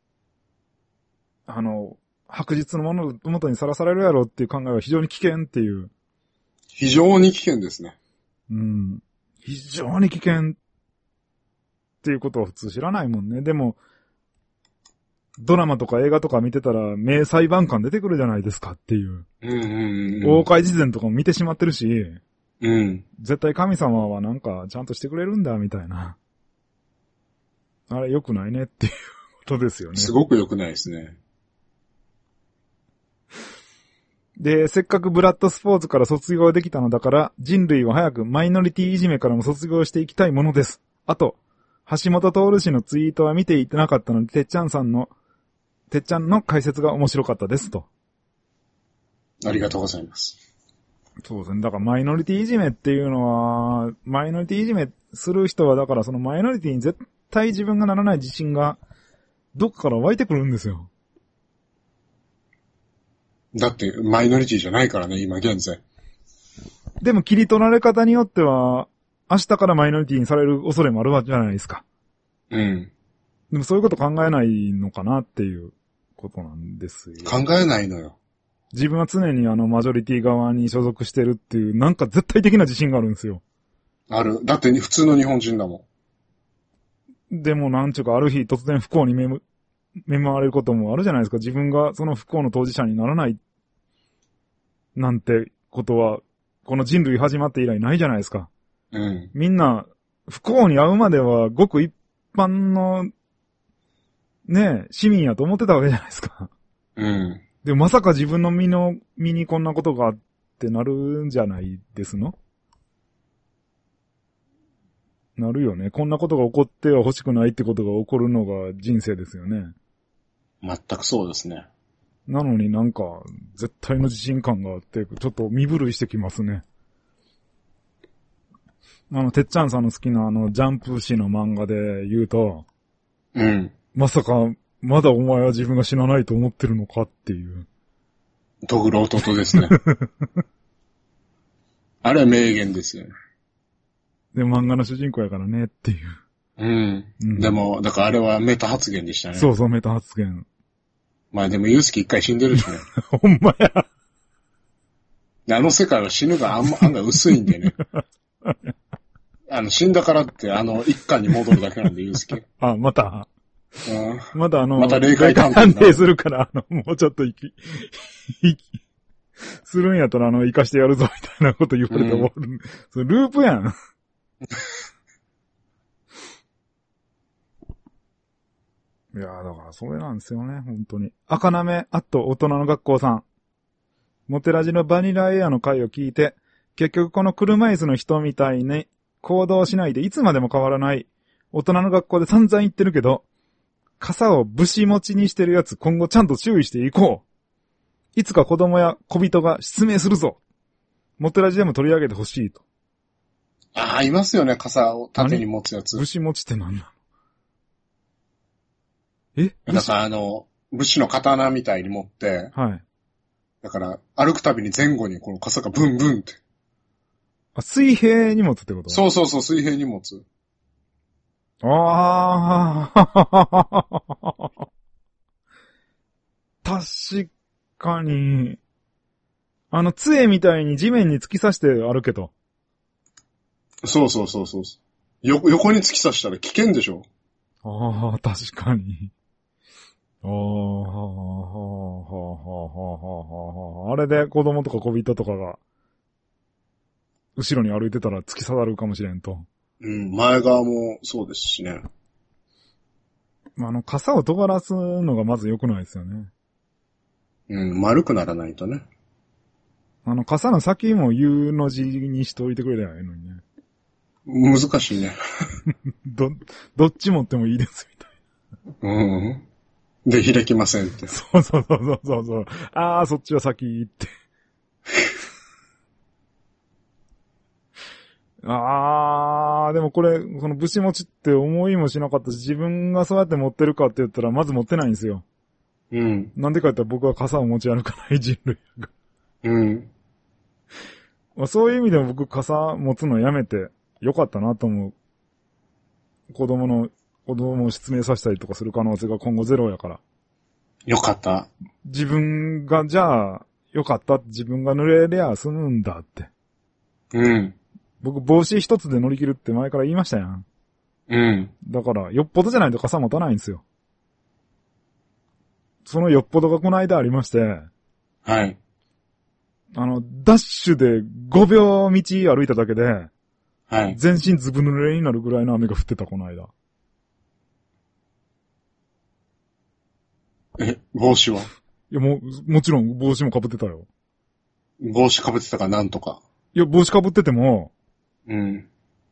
白日のもとにさらされるやろっていう考えは非常に危険っていう。
非常に危険ですね。
うん。非常に危険っていうことは普通知らないもんね。でも、ドラマとか映画とか見てたら名裁判官出てくるじゃないですかっていう。大海事前とかも見てしまってるし、
うん。
絶対神様はなんかちゃんとしてくれるんだみたいな。あれ良くないねっていうことですよね。
すごく良くないですね。
で、せっかくブラッドスポーツから卒業できたのだから、人類は早くマイノリティいじめからも卒業していきたいものです。あと、橋本徹氏のツイートは見ていてなかったので、てっちゃんの解説が面白かったですと。
ありがとうございます。
そうですね。だからマイノリティいじめっていうのは、マイノリティいじめする人はだからそのマイノリティに絶対自分がならない自信がどっかから湧いてくるんですよ。
だってマイノリティじゃないからね、今現在。
でも切り取られ方によっては、明日からマイノリティにされる恐れもあるわけじゃないですか。
うん。
でもそういうこと考えないのかなっていうことなんですよ。
考えないのよ。
自分は常にマジョリティ側に所属してるっていう、なんか絶対的な自信があるんですよ。
ある。だって普通の日本人だも
ん。でもなんちゅうかある日突然不幸に見舞われることもあるじゃないですか。自分がその不幸の当事者にならないなんてことは、この人類始まって以来ないじゃないですか。
うん。
みんな不幸に遭うまではごく一般のね、市民やと思ってたわけじゃないですか。
うん。
でもまさか自分の身にこんなことがあってなるんじゃないですの？ なるよね。こんなことが起こっては欲しくないってことが起こるのが人生ですよね。
全くそうですね。
なのになんか、絶対の自信感があって、ちょっと身震いしてきますね。てっちゃんさんの好きなジャンプ誌の漫画で言うと、
うん。
まさか、まだお前は自分が死なないと思ってるのかっていう。
ドグロ弟ですね。あれは名言ですよね。
で、漫画の主人公やからねっていう。
うん。でも、だからあれはメタ発言でしたね。
そうそう、メタ発言。
まあでもユースケ一回死んでるしね。
ほんまや。
あの世界は死ぬが案外薄いんでね。死んだからって一家に戻るだけなんでユースケ。
あ、また。また
また霊界探
判定するから、もうちょっとするんやったら、生かしてやるぞ、みたいなこと言われて終わる。それループやん。いやー、だからそれなんですよね、本当に。赤なめ、あと大人の学校さん。モテラジのバニラエアの回を聞いて、結局この車椅子の人みたいに行動しないでいつまでも変わらない。大人の学校で散々言ってるけど、傘を武士持ちにしてるやつ今後ちゃんと注意していこう。いつか子供や小人が失明するぞ。モテラジでも取り上げてほしいと。
ああ、いますよね、傘を縦に持つやつ。
武士持ちって何なの？
だから武士の刀みたいに持って、
はい。
だから歩くたびに前後にこの傘がブンブンって。
あ、水平に持つってこと？
そうそうそう、水平に持つ。
ああ、確かに。杖みたいに地面に突き刺して歩けと。
そうそうそうそう。横に突き刺したら危険でしょ。
ああ、確かに。ああ、あれで子供とか小人とかが、後ろに歩いてたら突き刺さるかもしれんと。
うん、前側もそうですしね。
傘を尖らすのがまず良くないですよね。
うん、丸くならないとね。
傘の先も U の字にしておいてくれりゃいいのにね。
難しいね。
どっち持ってもいいですみたいな。
うん。で、開きませんって。
そう。ああ、そっちは先って。ああ、でもこの武士持ちって思いもしなかったし、自分がそうやって持ってるかって言ったらまず持ってないんですよ。
うん。
なんでか言ったら僕は傘を持ち歩かない人類が。
うん。
まあ、そういう意味でも僕傘持つのやめてよかったなと思う。子供を失明させたりとかする可能性が今後ゼロやから。
よかった。
自分が、じゃあ、よかったって自分が濡れりゃ済むんだって。
うん。
僕帽子一つで乗り切るって前から言いましたやん。
うん。
だから、よっぽどじゃないと傘持たないんですよ。そのよっぽどがこの間ありまして、
はい。
ダッシュで5秒道歩いただけで、
はい。
全身ずぶ濡れになるぐらいの雨が降ってた、この間。
帽子は？
いや、もちろん帽子も被ってたよ。
帽子被ってたからなんとか。
いや、帽子被ってても、
うん。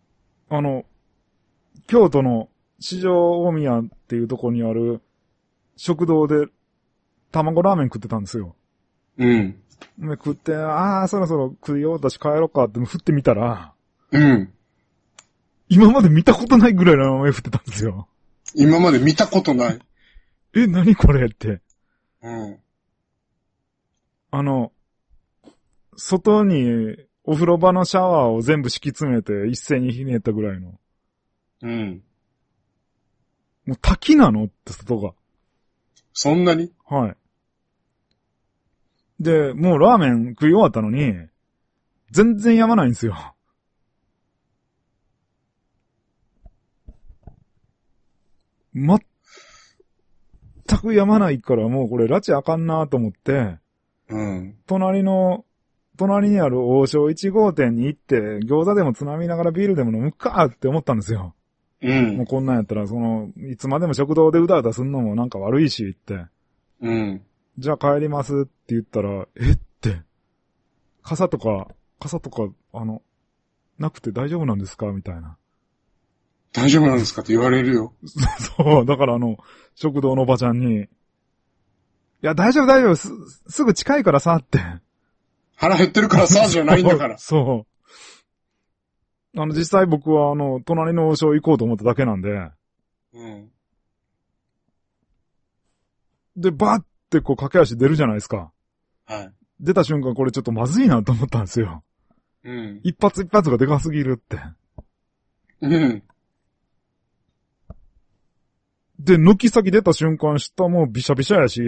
京都の四条大宮っていうところにある食堂で卵ラーメン食ってたんですよ。
うん。
で食って、そろそろ食いようだし帰ろうかって振ってみたら、
うん。
今まで見たことないぐらいの雨降ってたんですよ。
今まで見たことない。
何これって。
うん。
外にお風呂場のシャワーを全部敷き詰めて一斉にひねったぐらいの。
うん。
もう滝なのって外が。
そんなに？
はい。で、もうラーメン食い終わったのに、全然やまないんですよ。全くやまないからもうこれ拉致あかんなと思って、
うん。
隣にある王将1号店に行って、餃子でもつまみながらビールでも飲むかって思ったんですよ。
うん。
もうこんなんやったら、いつまでも食堂でうだうだすんのもなんか悪いし、って。
うん。
じゃあ帰りますって言ったら、って。傘とか、なくて大丈夫なんですかみたいな。
大丈夫なんですかって言われるよ。
そう、だから食堂のおばちゃんに、いや、大丈夫大丈夫、すぐ近いからさって。
腹減ってるからさ、じゃないんだから。
そう。実際僕は隣の王将行こうと思っただけなんで、
うん。
で、バッてこう駆け足出るじゃないですか。
はい。
出た瞬間これちょっとまずいなと思ったんですよ。
うん。
一発一発がでかすぎるって。
うん。
で、抜き先出た瞬間下もビシャビシャやし、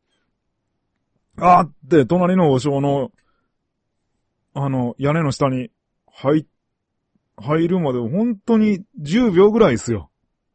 あーって隣の王将の、屋根の下に入るまで本当に10秒ぐらいですよ。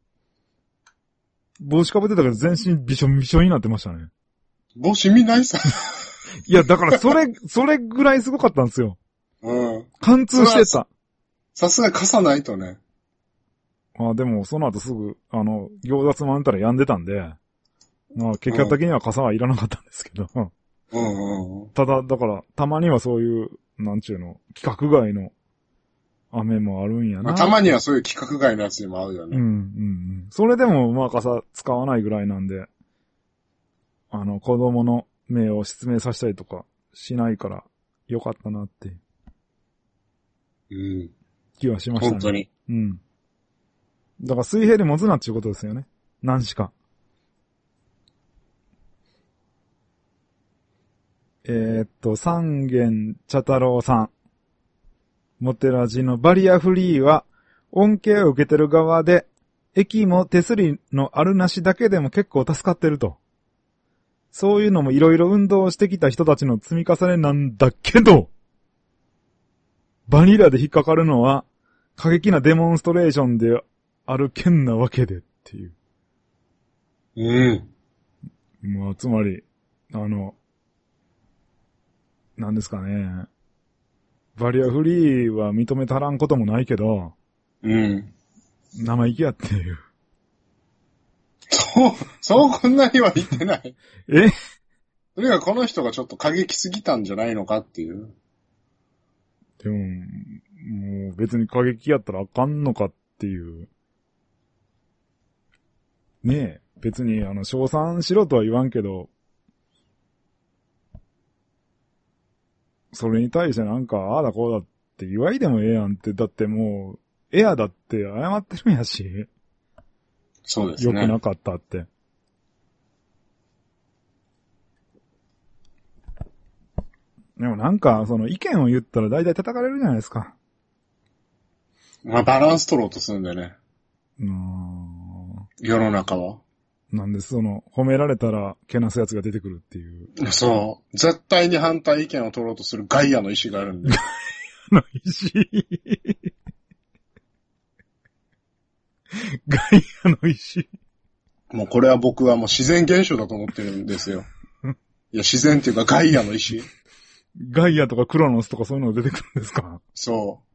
帽子かぶってたけど全身びしょびしょになってましたね。
帽子見ないさ。
いや、だからそれぐらいすごかったんですよ。
うん。
貫通してた。
さすがに傘ないとね。
でもその後すぐ、餃子つまんだら病んでたんで、結果的には傘はいらなかったんですけど。
うん。
ただ、だから、たまにはそういう、なんちゅうの、規格外の雨もあるんやな。
まあ、たまにはそういう規格外のやつにも合うよね。
それでも、傘使わないぐらいなんで、子供の目を失明させたりとかしないから、よかったなっていう気はしましたね。
本当に。
だから水平で持つなっていうことですよね。何しか。三軒茶太郎さん。モテラジのバリアフリーは、恩恵を受けてる側で、駅も手すりのあるなしだけでも結構助かってると。そういうのもいろいろ運動してきた人たちの積み重ねなんだけど、バニラで引っかかるのは、過激なデモンストレーションである件なわけでっていう。まあ、つまり、なんですかね。バリアフリーは認めたらんこともないけど、生意気やっていう。
そうこんなには言ってない。
え？
それがこの人がちょっと過激すぎたんじゃないのかっていう。
でも、もう別に過激やったらあかんのかっていう。ねえ、別に称賛しろとは言わんけど、それに対してなんか、ああだこうだって言わいでもええやんって、だってもう、エアだって謝ってるんやし。
そうですね。
良くなかったって。でもなんか、その意見を言ったら大体叩かれるじゃないですか。
まあバランス取ろうとするんだよね。世の中は。
なんで褒められたらけなすやつが出てくるっていう。
そう。絶対に反対意見を取ろうとするガイアの意志があるんで。
ガイアの意志ガイアの意志
もうこれは僕はもう自然現象だと思ってるんですよ。いや、自然っていうかガイアの意志。
ガイアとかクロノスとかそういうのが出てくるんですか？
そう。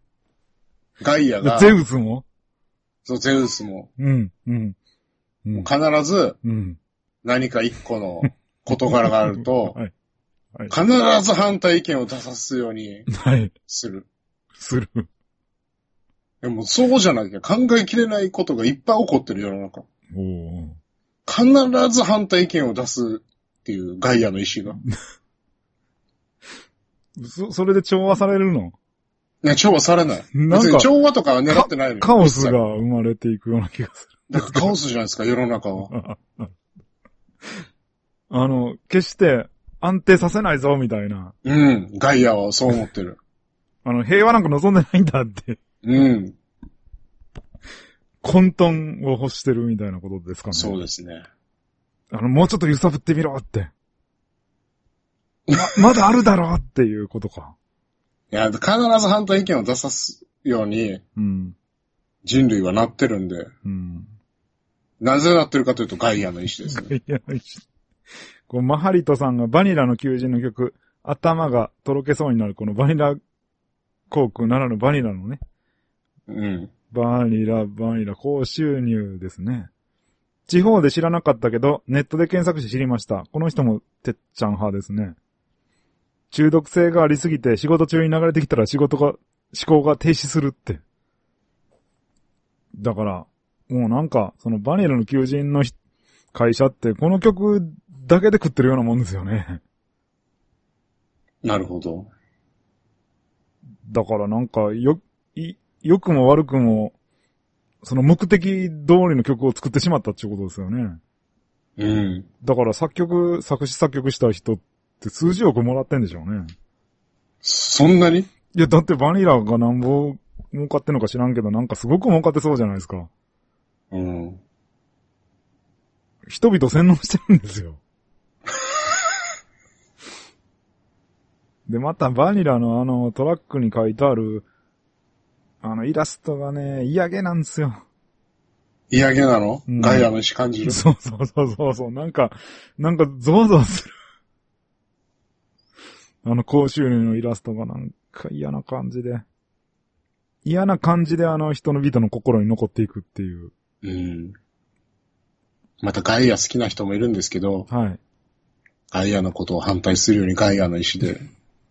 ガイアが。
ゼウスも？
そう、ゼウスも。もう必ず、何か一個の事柄があると、必ず反対意見を出さすようにする。
する。
でもそうじゃなきゃ考えきれないことがいっぱい起こってる世の中。必ず反対意見を出すっていうガイアの意志が。
それで調和されるの？
いや、調和されない。別に調和とかは狙ってないのよ。
カオスが生まれていくような気がする。
だからカオスじゃないですか、世の中は。
決して安定させないぞ、みたいな。
ガイアはそう思ってる。
平和なんか望んでないんだって。混沌を欲してるみたいなことですかね。
そうですね。
もうちょっと揺さぶってみろって。まだあるだろうっていうことか。
いや、必ず反対意見を出さすように、人類はなってるんで、なぜなってるかというとガイアの意志ですね。ガイアの意志。
マハリトさんがバニラの求人の曲、頭がとろけそうになるこのバニラ航空ならぬバニラのね。バニラ、高収入ですね。地方で知らなかったけど、ネットで検索して知りました。この人もてっちゃん派ですね。中毒性がありすぎて仕事中に流れてきたら思考が停止するって。 だから、もうなんか、そのバニラの求人の会社って、この曲だけで食ってるようなもんですよね。
なるほど。
だからなんか、良くも悪くも、その目的通りの曲を作ってしまったっていうことですよね。
うん。
だから作詞作曲した人って数十億もらってんでしょうね。
そんなに？
いや、だってバニラがなんぼ儲かってんのか知らんけど、なんかすごく儲かってそうじゃないですか。
うん。
人々洗脳してるんですよ。で、またバニラのトラックに書いてある、イラストがね、嫌気なんですよ。
嫌気なの？ガイアの意志感じる？
そう。なんかゾワゾワする。高収入のイラストがなんか嫌な感じで人の人の心に残っていくっていう。
うん。またガイア好きな人もいるんですけど、
はい。
ガイアのことを反対するようにガイアの意志で。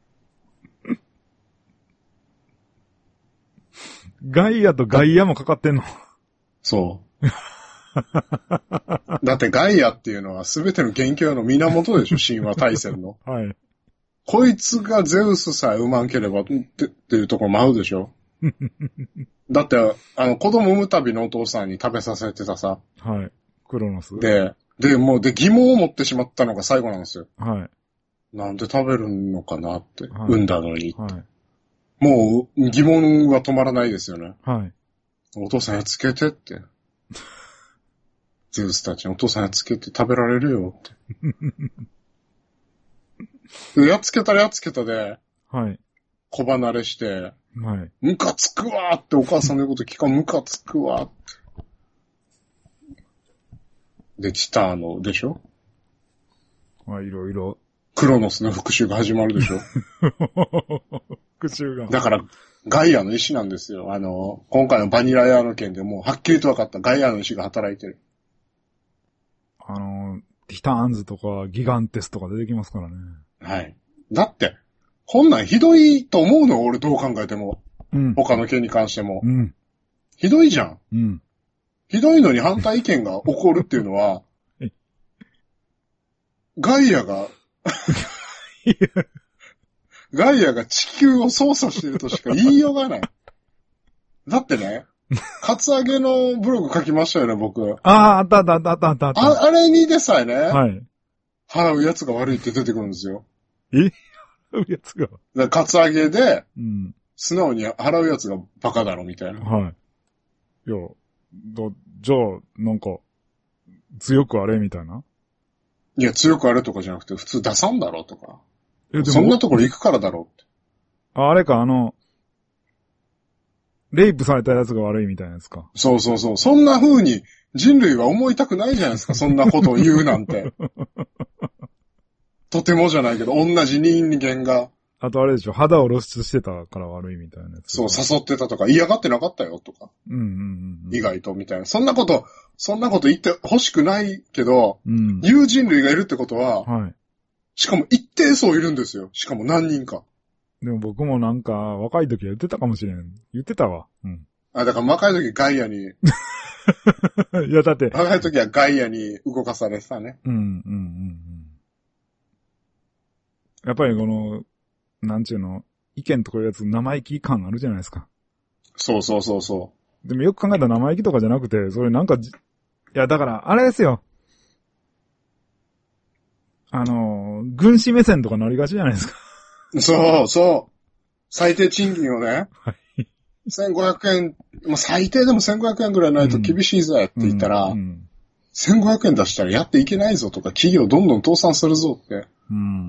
ガイアとガイアもかかってんの？
そう。だってガイアっていうのは全ての元凶の源でしょ、神話大戦の。
はい。
こいつがゼウスさえ生まんければっていうところも合うでしょ。だって、子供産むたびのお父さんに食べさせてたさ。
はい。クロノス。
で、疑問を持ってしまったのが最後なんですよ。
はい。
なんで食べるのかなって。
はい、
産んだのに。
はい。
もう、疑問は止まらないですよね。
はい。
お父さんやっつけてって。ゼウスたちにお父さんやっつけて食べられるよって。やっつけたらやっつけたで、
はい。
小離れして、
はい。
ムカつくわーってお母さんの言うこと聞かん、ムカつくわーって。で、チターのでしょ？
まあ、いろいろ。
クロノスの復讐が始まるでしょ？
復讐が。
だから、ガイアの意志なんですよ。今回のバニラヤーの件でもうはっきりと分かったガイアの意志が働いてる。
ティターンズとかギガンテスとか出てきますからね。
はい。だって、こんなんひどいと思うの俺どう考えても。うん。他の件に関しても。うん。ひどいじゃん。うん。ひどいのに反対意見が起こるっていうのは、ガイアが地球を操作してるとしか言いようがない。だってね、カツアゲのブログ書きましたよね、僕。
あった。
あれにでさえね、
はい。
払うやつが悪いって出てくるんですよ。
払うやつが
カツアゲで、うん、素直に払うやつがバカだろ、みたいな。
はい。いや、じゃあ、なんか、強くあれみたいな。
いや、強くあれとかじゃなくて、普通出さんだろ、とか。そんなところ行くからだろって。
あれか、レイプされたやつが悪いみたいなやつか。
そう。そんな風に人類は思いたくないじゃないですか、そんなことを言うなんて。とてもじゃないけど、同じ人間が。
あとあれでしょ、肌を露出してたから悪いみたいなやつ。
そう、誘ってたとか、嫌がってなかったよとか。意外とみたいな。そんなこと言って欲しくないけど、言う人類がいるってことは、はい。しかも一定層いるんですよ。しかも何人か。
でも僕もなんか、若い時は言ってたかもしれん。言ってたわ。うん。
だから若い時ガイアに。い
や、だって。
若い時はガイアに動かされてたね。
やっぱりなんちゅうの、意見とかいうやつ生意気感あるじゃないですか。
そう。
でもよく考えたら生意気とかじゃなくて、それなんか、いや、だから、あれですよ。軍師目線とかなりがちじゃないですか。
そう。最低賃金をね。はい。1500円、最低でも1500円ぐらいないと厳しいぜって言ったら、1500円出したらやっていけないぞとか、企業どんどん倒産するぞって。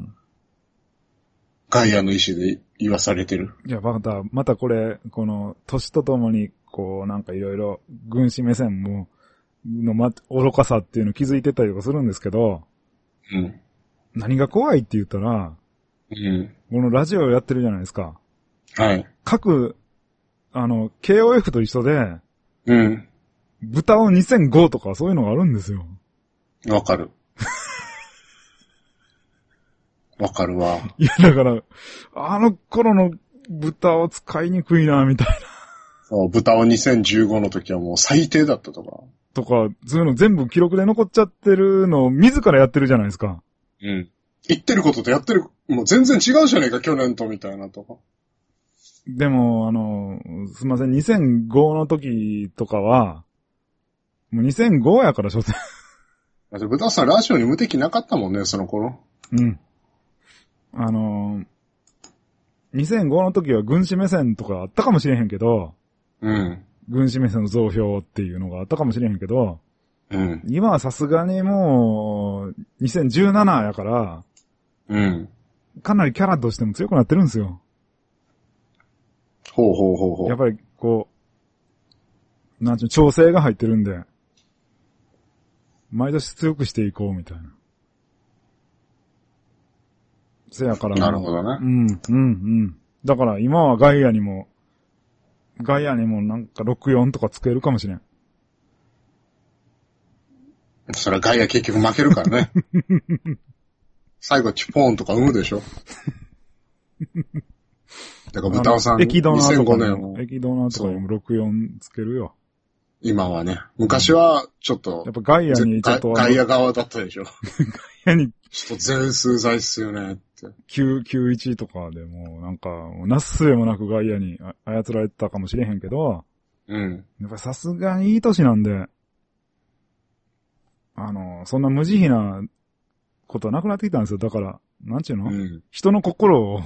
ガイアの意思で言わされてる。
いや、またこれ、年とともに、なんかいろいろ、軍師目線も、愚かさっていうの気づいてたりとかするんですけど、何が怖いって言ったら、このラジオやってるじゃないですか。
はい。
各、KOF と一緒で、豚を2005とかそういうのがあるんですよ。
わかる。わかるわ。
いや、だから、あの頃の豚を使いにくいな、みたいな。
そう、豚を2015の時はもう最低だったとか。
とか、そういうの全部記録で残っちゃってるのを自らやってるじゃないですか。
うん。言ってることとやってる、もう全然違うじゃねえか、去年と、みたいなとか。
でも、すいません、2005の時とかは、もう2005やから、所詮。
だって豚さんラジオに無敵なかったもんね、その頃。
うん。2005の時は軍師目線とかあったかもしれへんけど、
うん。
軍師目線の増票っていうのがあったかもしれへんけど、
うん。
今はさすがにもう、2017やから、
うん。
かなりキャラとしても強くなってるんですよ。
ほうほうほうほう。
やっぱりこう、なんちゅう、調整が入ってるんで、毎年強くしていこうみたいな。せやから。
なるほどね。
うん、うん、うん。だから今はガイアにもなんか64とかつけるかもしれん。
それはガイア結局負けるからね。最後チュポーンとか生むでしょ。だから豚尾さん、
駅ドナーとか
2005
も、駅ドナーとかにも64つけるよ。
今はね。昔はちょっと、
やっぱガイアにちょっと
ガイア側だったでしょ。
ガイアに
ちょっと全数在っすよねって。
91とかでもなんか、なすすべもなくガイアに操られてたかもしれへんけど、
うん。
やっぱさすがにいい歳なんで、そんな無慈悲なことはなくなってきたんですよ。だから、なんちゅうの、
うん、
人の心を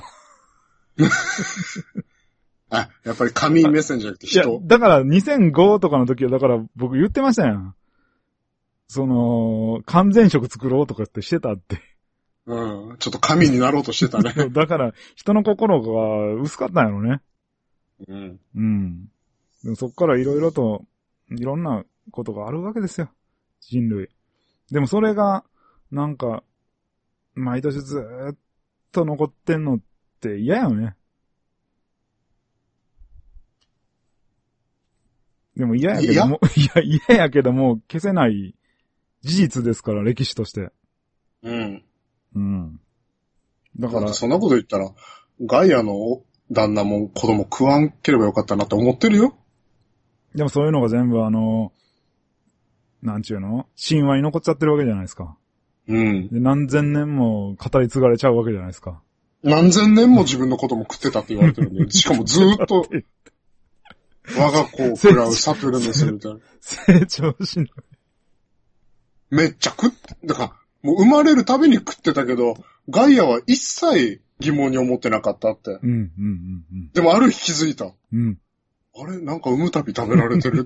あ、やっぱり神目線じゃなくて人。
いや、だから2005とかの時は、だから僕言ってましたやん。完全食作ろうとかってしてたって。
うん。ちょっと神になろうとしてたね。
だから、人の心が薄かったんやろね。
うん。
うん。でもそっからいろいろと、いろんなことがあるわけですよ。人類。でもそれが、なんか、毎年ずーっと残ってんのって嫌よね。でも嫌やけども、嫌やけども消せない事実ですから、歴史として。
うん。
うん。だから。
そんなこと言ったら、ガイアの旦那も子供食わんければよかったなって思ってるよ。
でもそういうのが全部なんちゅうの神話に残っちゃってるわけじゃないですか。
うん。
で何千年も語り継がれちゃうわけじゃないですか。
何千年も自分のことも食ってたって言われてるんで、しかもずーっと、我が子を食らうサプルメスみたいな。
成長しない。
めっちゃだから、もう生まれるたびに食ってたけど、ガイアは一切疑問に思ってなかったって。
うん、うん、うん。
でもある日気づいた。
うん。
あれなんか産むたび食べられてるって。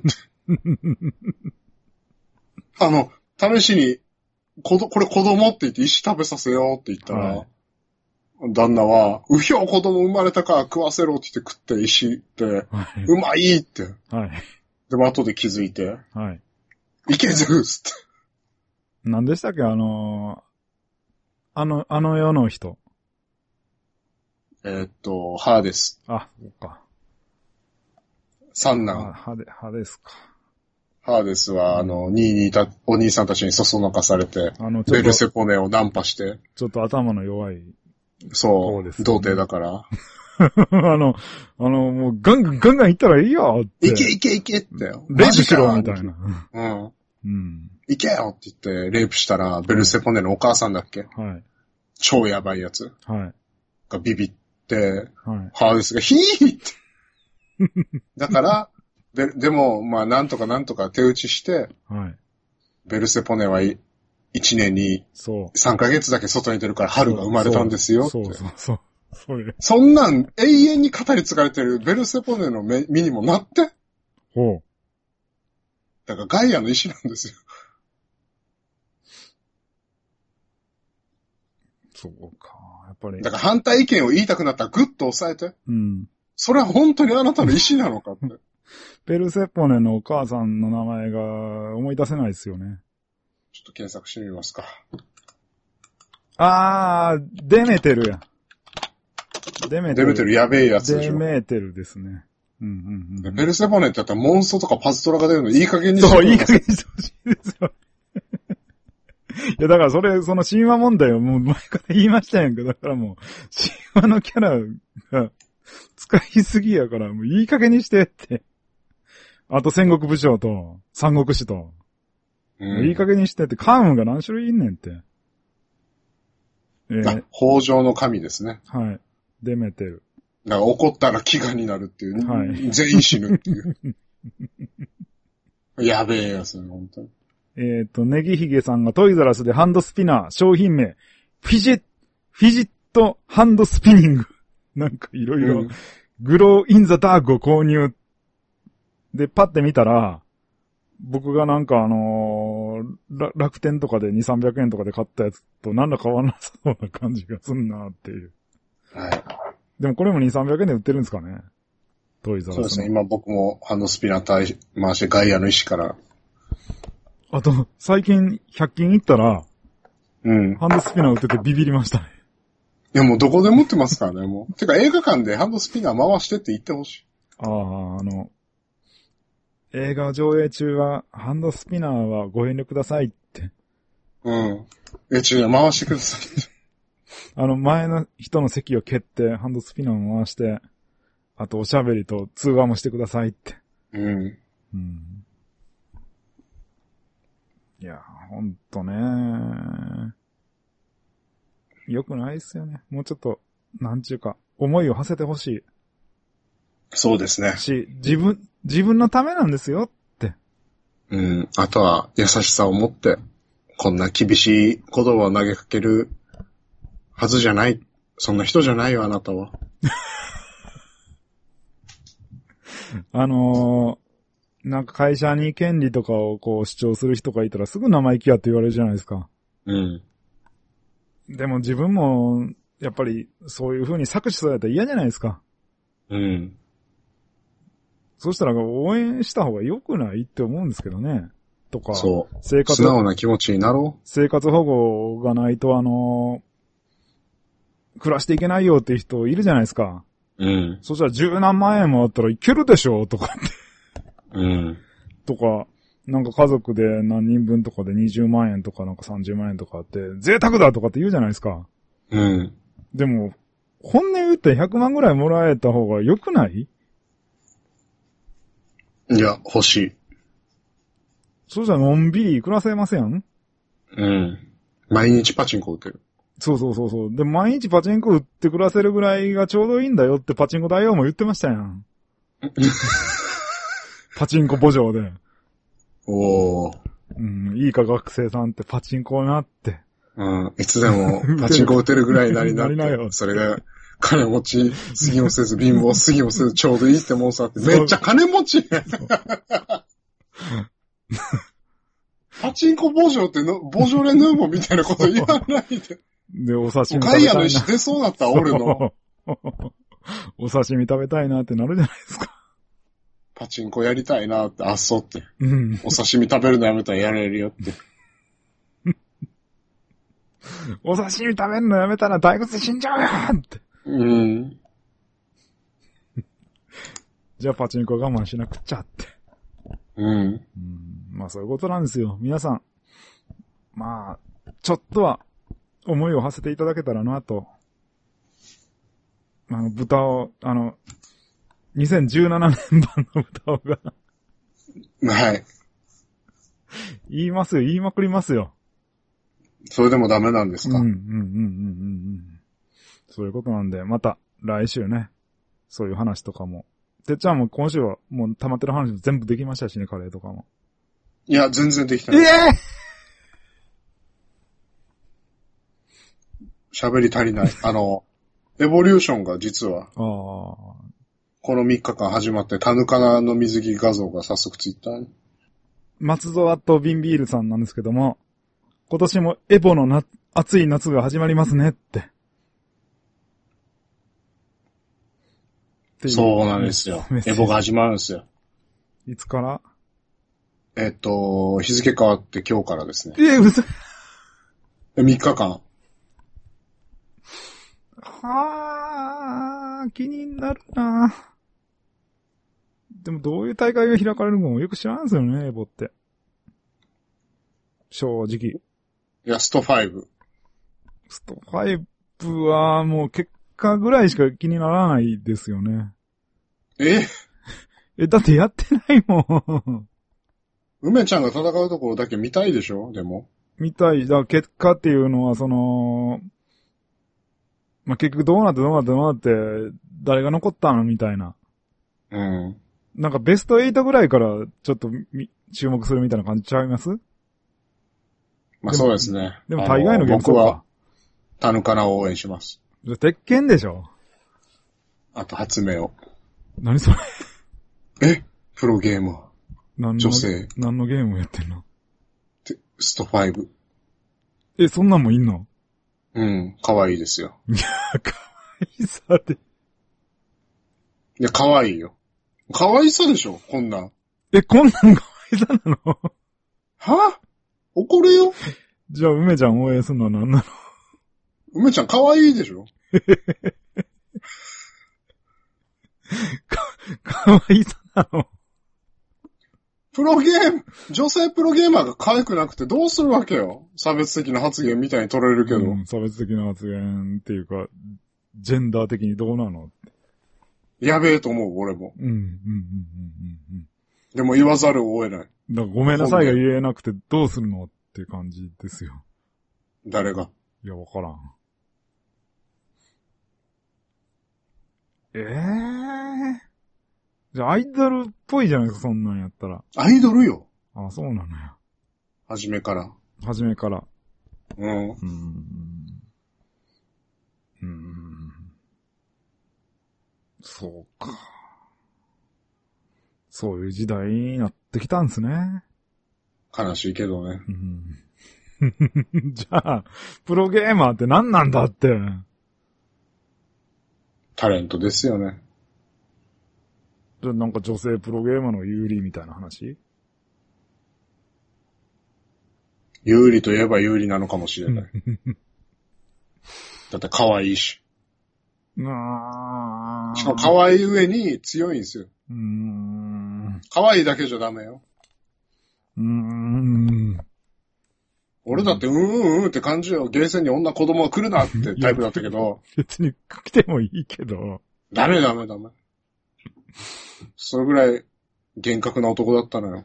試しに、これ子供って言って石食べさせようって言ったら、はい、旦那は、うひょ子供生まれたから食わせろって言って食って石って、はい、うまいって。はい。でも後で気づいて、はい。いけゼウスって。
何でしたっけあの世の人。
ハーデス。
あ、そうか。
三男。
ハデスか。
ハーデスは、2位にいたお兄さんたちにそそのかされて、ベルセポネをナンパして。
ちょっと頭の弱い。
そう、ね、童貞だから。
もうガンガン行ったらいいよって。
いけって。
レイプしろみたいな。
うん。うん。行けよって言って、レイプしたら、ベルセポネのお母さんだっけ、はい。超やばいやつ。はい。がビビって、はい。ハーデスがヒーって。だから、でも、まあ、なんとか手打ちして、はい。ベルセポネは1年に3ヶ月だけ外に出るから春が生まれたんですよって。そう。そんなん永遠に語り継がれてるベルセポネの身にもなって。ほう。だからガイアの意志なんですよ。
そうか。やっぱり。
だから反対意見を言いたくなったらグッと押さえて。うん。それは本当にあなたの意志なのかって。
ベルセポネのお母さんの名前が思い出せないですよね。
ちょっと検索してみますか。
デメテルや。デメテル
やべえやつでしょ。
デメテルですね。
ベルセポネってやったらモンストとかパズドラが出るのいい加減にしてほしい。
そう、いい加減にしてほしいですよ。いや、だからその神話問題をもう前から言いましたやんか。だからもう、神話のキャラが使いすぎやから、もういい加減にしてって。 あと戦国武将と、三国志と。いい加減にしてって、関羽が何種類いんねんって。
北条の神ですね。
はい。デメテル。
だから怒ったら飢餓になるっていう。はい。全員死ぬっていう。やべえやつね、本当に。
ネギヒゲさんがトイザラスでハンドスピナー、商品名、フィジットハンドスピニング。なんかいろいろ、グローインザダークを購入。で、パッて見たら、僕がなんか楽天とかで2、300円とかで買ったやつと何ら変わらなさそうな感じがすんなっていう。はい。でもこれも2、300円で売ってるんですかね？トイザラス。
そうですね。今僕もハンドスピナー回してガイアの石から。
あと、最近100均行ったら、ハンドスピナー売っててビビりましたね。
いやもうどこでも売ってますからね、もう。てか映画館でハンドスピナー回してって言ってほしい。
映画上映中はハンドスピナーはご遠慮くださいって。
回してくださいって。
前の人の席を蹴ってハンドスピナーを回して、あとおしゃべりと通話もしてくださいって。いや、ほんとね。よくないっすよね。もうちょっと、なんちゅうか、思いを馳せてほしい。
そうですね。
自分のためなんですよって。
あとは、優しさを持って、こんな厳しい言葉を投げかけるはずじゃない。そんな人じゃないよ、あなたは。
なんか会社に権利とかをこう主張する人がいたらすぐ生意気やって言われるじゃないですか。でも自分も、やっぱりそういう風に搾取されたら嫌じゃないですか。そしたら応援した方が良くないって思うんですけどね。とか。
そう。素直な気持ちになろう。
生活保護がないと暮らしていけないよっていう人いるじゃないですか。そしたら十何万円もあったらいけるでしょとかって。とか、なんか家族で何人分とかで20万円とかなんか30万円とかあって、贅沢だとかって言うじゃないですか。でも、本音言って100万ぐらいもらえた方が良くない？
いや、欲しい。
そうしたらのんびり暮らせません？
毎日パチンコ打てる。
そう。で、毎日パチンコ打って暮らせるぐらいがちょうどいいんだよってパチンコ大王も言ってましたやん。パチンコ墓場で。いいか学生さんってパチンコなって。
いつでもパチンコ打てるぐらいになりなって。なりなよ。それが、金持ちすぎもせず、貧乏すぎもせず、ちょうどいいってもんさって。めっちゃ金持ちパチンコ墓場ってボジョレ・ヌーボーみたいなこと言わないで。で、
お刺身食べたいな。
ガイアの石出そうだった、俺の。
お刺身食べたいなってなるじゃないですか。
パチンコやりたいなって、あっそって。お刺身食べるのやめたらやれるよって。
お刺身食べるのやめたら大学生死んじゃうよって。じゃあパチンコ我慢しなくっちゃって。まあそういうことなんですよ。皆さん。まあ、ちょっとは思いを馳せていただけたらなと。豚を、2017年版の豚をが。
はい。
言いますよ。言いまくりますよ。
それでもダメなんですか？
そういうことなんで、また来週ね、そういう話とかも。てっちゃんも今週はもう溜まってる話全部できましたしね、カレーとかも。
いや、全然できてない。喋り足りない。エボリューションが実は、この3日間始まって、タヌカナの水着画像が早速ツイッターに。
松戸とビンビールさんなんですけども、今年もエボの暑い夏が始まりますねって。
そうなんですよ。エボが始まるんですよ。
いつから？
日付変わって今日からですね。
嘘。
3日間。
気になるな。でもどういう大会が開かれるのかもよく知らんすよね、エボって。正直。
いや、スト5。
スト5はもう結果ぐらいしか気にならないですよね。 だってやってないもん。
梅ちゃんが戦うところだけ見たいでしょでも。
見たい。だから結果っていうのは、まあ、結局どうなって、誰が残ったのみたいな。
うん。
なんかベスト8ぐらいからちょっと注目するみたいな感じちゃいます？
まあそうですね。
でも大概のゲーム
僕は、タヌカナを応援します。
鉄拳でしょ？
あと発明を。
何それ？
プロゲーマー。女性。
何のゲームやってんの？
スト5。
そんなんもいんの？
うん、可愛いですよ。
いや、可愛さで。
いや、可愛いよ。可愛さでしょこんなん。
こんなん可愛さなの？
は？怒るよ。
じゃあ、梅ちゃん応援するのは何なの？
梅ちゃん可愛いでしょ
可愛さなの？
女性プロゲーマーが可愛くなくてどうするわけよ。差別的な発言みたいに取られるけど。
差別的な発言っていうか、ジェンダー的にどうなの？
やべえと思う、俺も。でも言わざるを得ない。
だからごめんなさいが言えなくてどうするのっていう感じですよ。
誰が？
いや、わからん。じゃあアイドルっぽいじゃないですか、そんなんやったら。
アイドルよ。
あ、そうなのよ。
初めから。
うん。そうか。そういう時代になってきたんですね。
悲しいけどね。
じゃあ、プロゲーマーって何なんだって。
タレントですよね。
じゃあなんか女性プロゲーマーの有利みたいな話？
有利といえば有利なのかもしれない。だって可愛いし。しかも可愛い上に強いんですよ。可愛いだけじゃダメよ。俺だってって感じよ。ゲーセンに女子供が来るなってタイプだったけど。
別に来てもいいけど。
ダメ。それぐらい厳格な男だったのよ。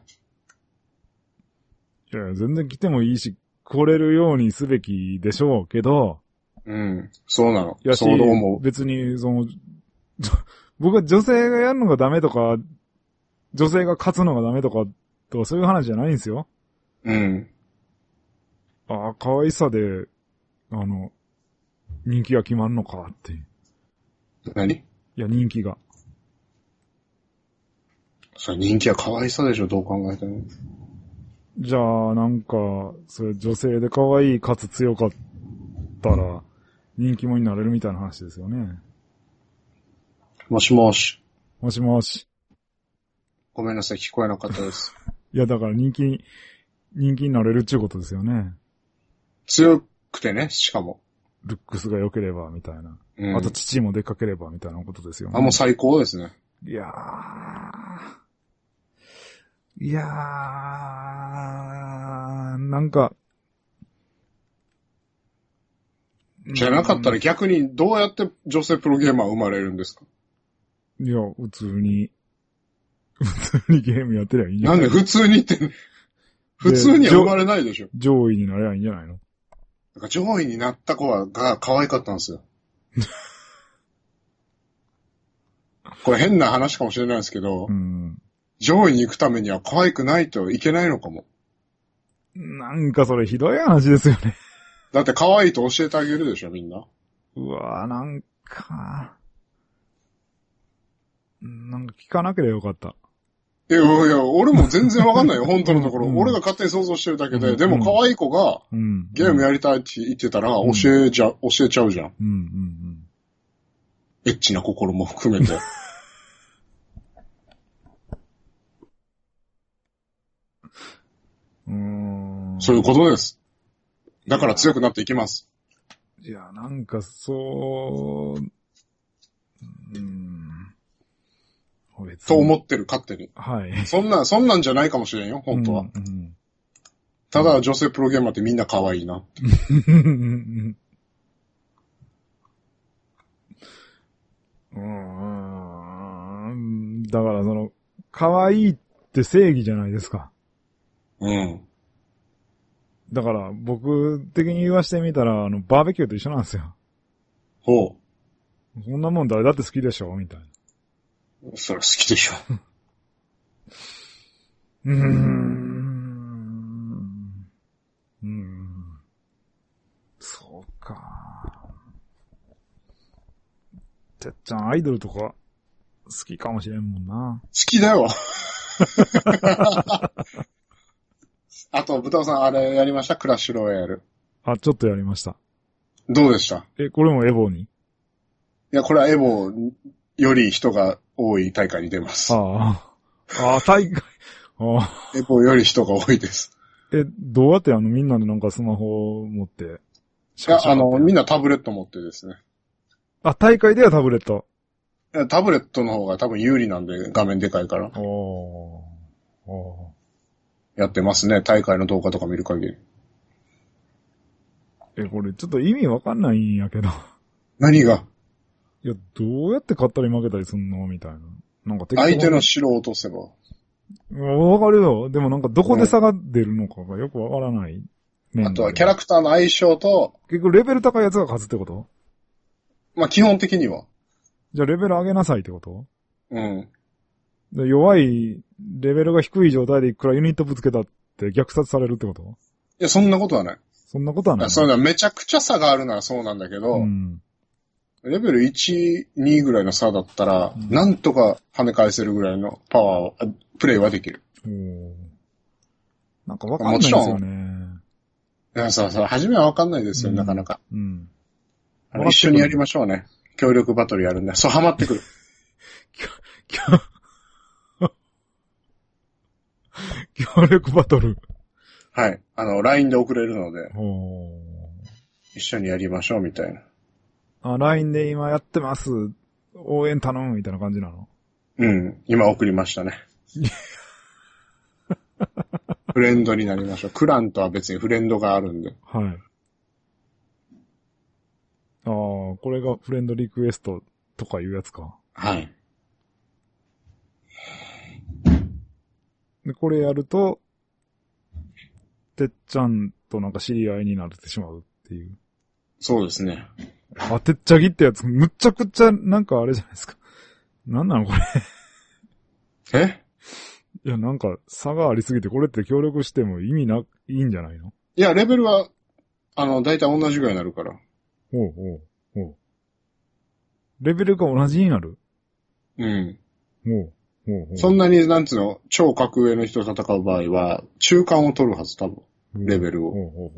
いや、全然来てもいいし、来れるようにすべきでしょうけど。
そうなの。
いや
そう思う。
別に、僕は女性がやるのがダメとか、女性が勝つのがダメとか、そういう話じゃないんですよ。可愛さで、人気が決まるのかって。
何？
いや、人気が。
それ人気は可愛さでしょ、どう考えても。
じゃあ、なんか、それ女性で可愛いかつ強かったら、人気者になれるみたいな話ですよね。
もしもし。
もしもし。
ごめんなさい、聞こえなかったです。
いや、だから人気になれるっていうことですよね。
強くてね、しかも。
ルックスが良ければ、みたいな。あと、父もでかければ、みたいなことですよね。
もう最高ですね。
いやなんか。
じゃなかったら逆にどうやって女性プロゲーマー生まれるんですか？
いや、普通にゲームやってりゃいいんじゃ
ない？なんで普通にって、普通には生まれないでしょ。
上位になればいいんじゃないの？
なんか上位になった子が可愛かったんですよ。これ変な話かもしれないですけど、上位に行くためには可愛くないといけないのかも。
なんかそれひどい話ですよね。
だって可愛いと教えてあげるでしょ、みんな。
なんか聞かなければよかった。
いや、俺も全然わかんないよ、本当のところ。俺が勝手に想像してるだけで、でも可愛い子が、ゲームやりたいって言ってたら、教えちゃうじゃん。エッチな心も含めて。そういうことです。だから強くなっていきます。
いや、なんかそう、
と思ってる、勝手に。
はい。
そんなんじゃないかもしれんよ、本当は。ただ、女性プロゲーマーってみんな可愛いなって。
だから可愛いって正義じゃないですか。
うん。
だから、僕的に言わしてみたら、バーベキューと一緒なんですよ。
ほ
う。そんなもん誰だって好きでしょみたいな。
それ好きでしょ。
そうか。てっちゃん、アイドルとか、好きかもしれんもんな。
好きだよ。あと、豚尾さん、あれやりました？クラッシュロイヤル。
あ、ちょっとやりました。
どうでした？
これもエボに？
いや、これはエボより人が多い大会に出ます。
ああ、大会。
エボより人が多いです。
どうやってみんなでなんかスマホを持って。
いや、みんなタブレット持ってですね。
あ、大会ではタブレット。
タブレットの方が多分有利なんで、画面でかいから。やってますね。大会の動画とか見る限
り。これちょっと意味わかんないんやけど。
何が？
いや、どうやって勝ったり負けたりすんのみたいな。なんか
相手の城を落とせば。
わかるよ。でもなんかどこで差が出るのかがよくわからない。
あとはキャラクターの相性と。
結局レベル高いやつが勝つってこと？
まあ基本的には。
じゃあレベル上げなさいってこと？
うん。
で弱い、レベルが低い状態でいくらユニットぶつけたって虐殺されるってこと？
いや、そんなことはない。
そんなことはない。
そうだ、めちゃくちゃ差があるならそうなんだけど、レベル1、2ぐらいの差だったら、なんとか跳ね返せるぐらいのパワーを、プレイはできる。
なんかわかんないですよね。
いや、そう、初めはわかんないですよ、なかなか。一緒にやりましょうね。協力バトルやるんで。そう、ハマってくる。
協力バトル。
はい。LINE で送れるので。一緒にやりましょう、みたいな。
LINE で今やってます。応援頼む、みたいな感じなの？
うん。今送りましたね。フレンドになりましょう。クランとは別にフレンドがあるんで。
はい。これがフレンドリクエストとかいうやつか。
はい。
で、これやると、てっちゃんとなんか知り合いになってしまうっていう。
そうですね。
てっちゃぎってやつ、むっちゃくちゃなんかあれじゃないですか。なんなのこれ。いや、なんか差がありすぎて、これって協力しても意味いいんじゃないの？
いや、レベルは、だいたい同じぐらいになるから。
ほう。レベルが同じになる？
うん。そんなに、なんつうの、超格上の人と戦う場合は、中間を取るはず、多分。レベルを。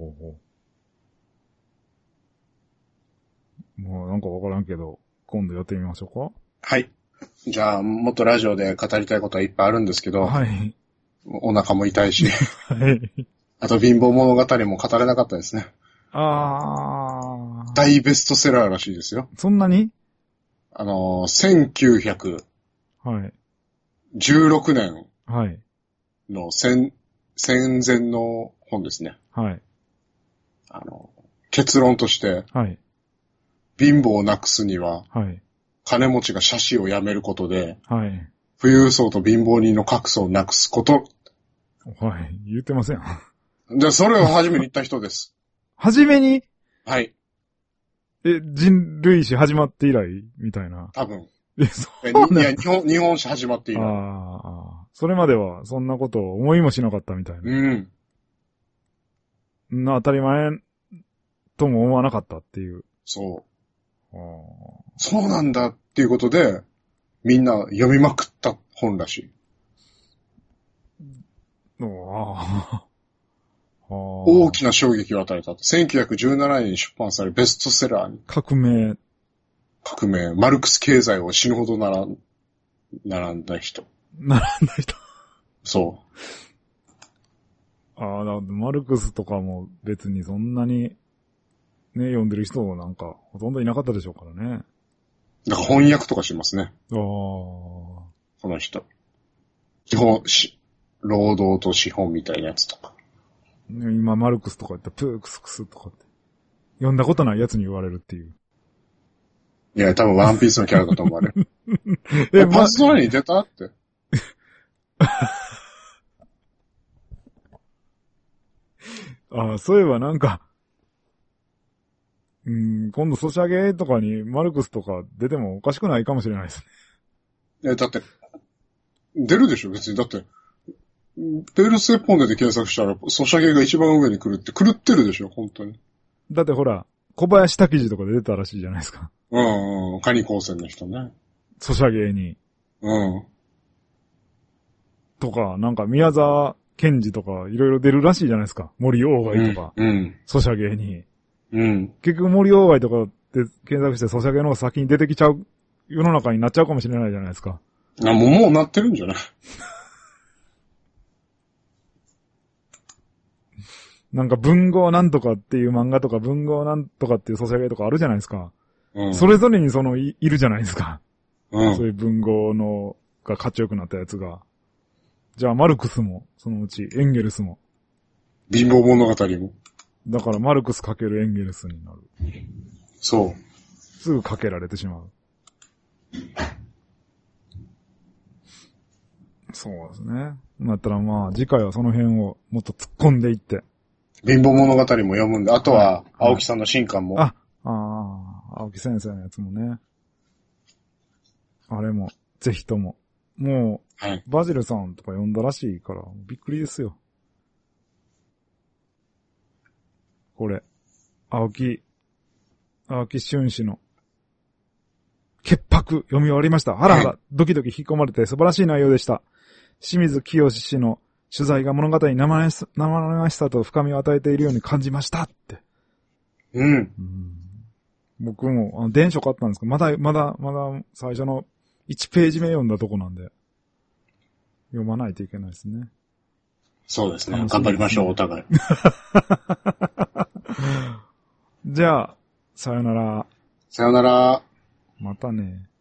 まあ、なんかわからんけど、今度やってみましょうか。
はい。じゃあ、もっとラジオで語りたいことはいっぱいあるんですけど。
はい。
お腹も痛いし。
はい。
あと、貧乏物語も語れなかったですね。大ベストセラーらしいですよ。
そんなに
1916年の戦前の本ですね。
はい。
結論として、
はい。
貧乏をなくすには、
はい。
金持ちが奢侈をやめることで、
はい。
富裕層と貧乏人の格差をなくすこと。
はい。言ってません。
じゃあ、それを初めに言った人です。
初めに？
はい。
人類史始まって以来みたいな。
多分。
そう
いや、日本史始まって以来。
それまではそんなことを思いもしなかったみたいな。当たり前とも思わなかったっていう。
そう。そうなんだっていうことで、みんな読みまくった本らしい。大きな衝撃を与えた。1917年に出版されるベストセラーに。
革命。
マルクス経済を死ぬほど並んだ人。そう。
マルクスとかも別にそんなに、ね、読んでる人なんかほとんどいなかったでしょうからね。
だから翻訳とかしますね。
こ
の人。労働と資本みたいなやつとか。
今マルクスとか言ったらプークスクスとかって。読んだことないやつに言われるっていう。
いや、多分ワンピースのキャラだと思われる。パズドラに出たって。
ああ、そういえばなんか、今度ソシャゲとかにマルクスとか出てもおかしくないかもしれないです
ね。だって、出るでしょ別に。だって、ペールスエポンデで検索したら、ソシャゲが一番上に来るって狂ってるでしょ本当に。
だってほら、小林滝次とかで出たらしいじゃないですか。
うん、カニ高専の人ね。
ソシャゲに。
うん。
とか、なんか宮沢賢治とかいろいろ出るらしいじゃないですか。森鴎外とか。
うん。
ソシャゲに。
うん。
結局森鴎外とかで検索してソシャゲの方が先に出てきちゃう世の中になっちゃうかもしれないじゃないですか。
もうなってるんじゃない
なんか文豪なんとかっていう漫画とか文豪なんとかっていうソシャゲとかあるじゃないですか。
うん。
それぞれにいるじゃないですか。
うん。
そういう文豪のがかっちよくなったやつが。じゃあマルクスも、そのうちエンゲルスも。
貧乏物語も。
だからマルクスかけるエンゲルスになる。
そう。
すぐかけられてしまう。そうですね。だったらまあ次回はその辺をもっと突っ込んでいって。
貧乏物語も読むんで、あとは青木さんの新刊も。
青木先生のやつもね。あれも、ぜひとも。もう、はい、バジルさんとか読んだらしいから、びっくりですよ。これ、青木俊氏の、潔白、読み終わりました。ハラハラ、ドキドキ引き込まれて素晴らしい内容でした。清水清氏の取材が物語に生々しさと深みを与えているように感じましたって。
うん。
僕も、電書買ったんですけど、まだ最初の1ページ目読んだとこなんで、読まないといけないですね。
そうですね。頑張りましょう、お互い。
じゃあ、さよなら。
さよなら。
またね。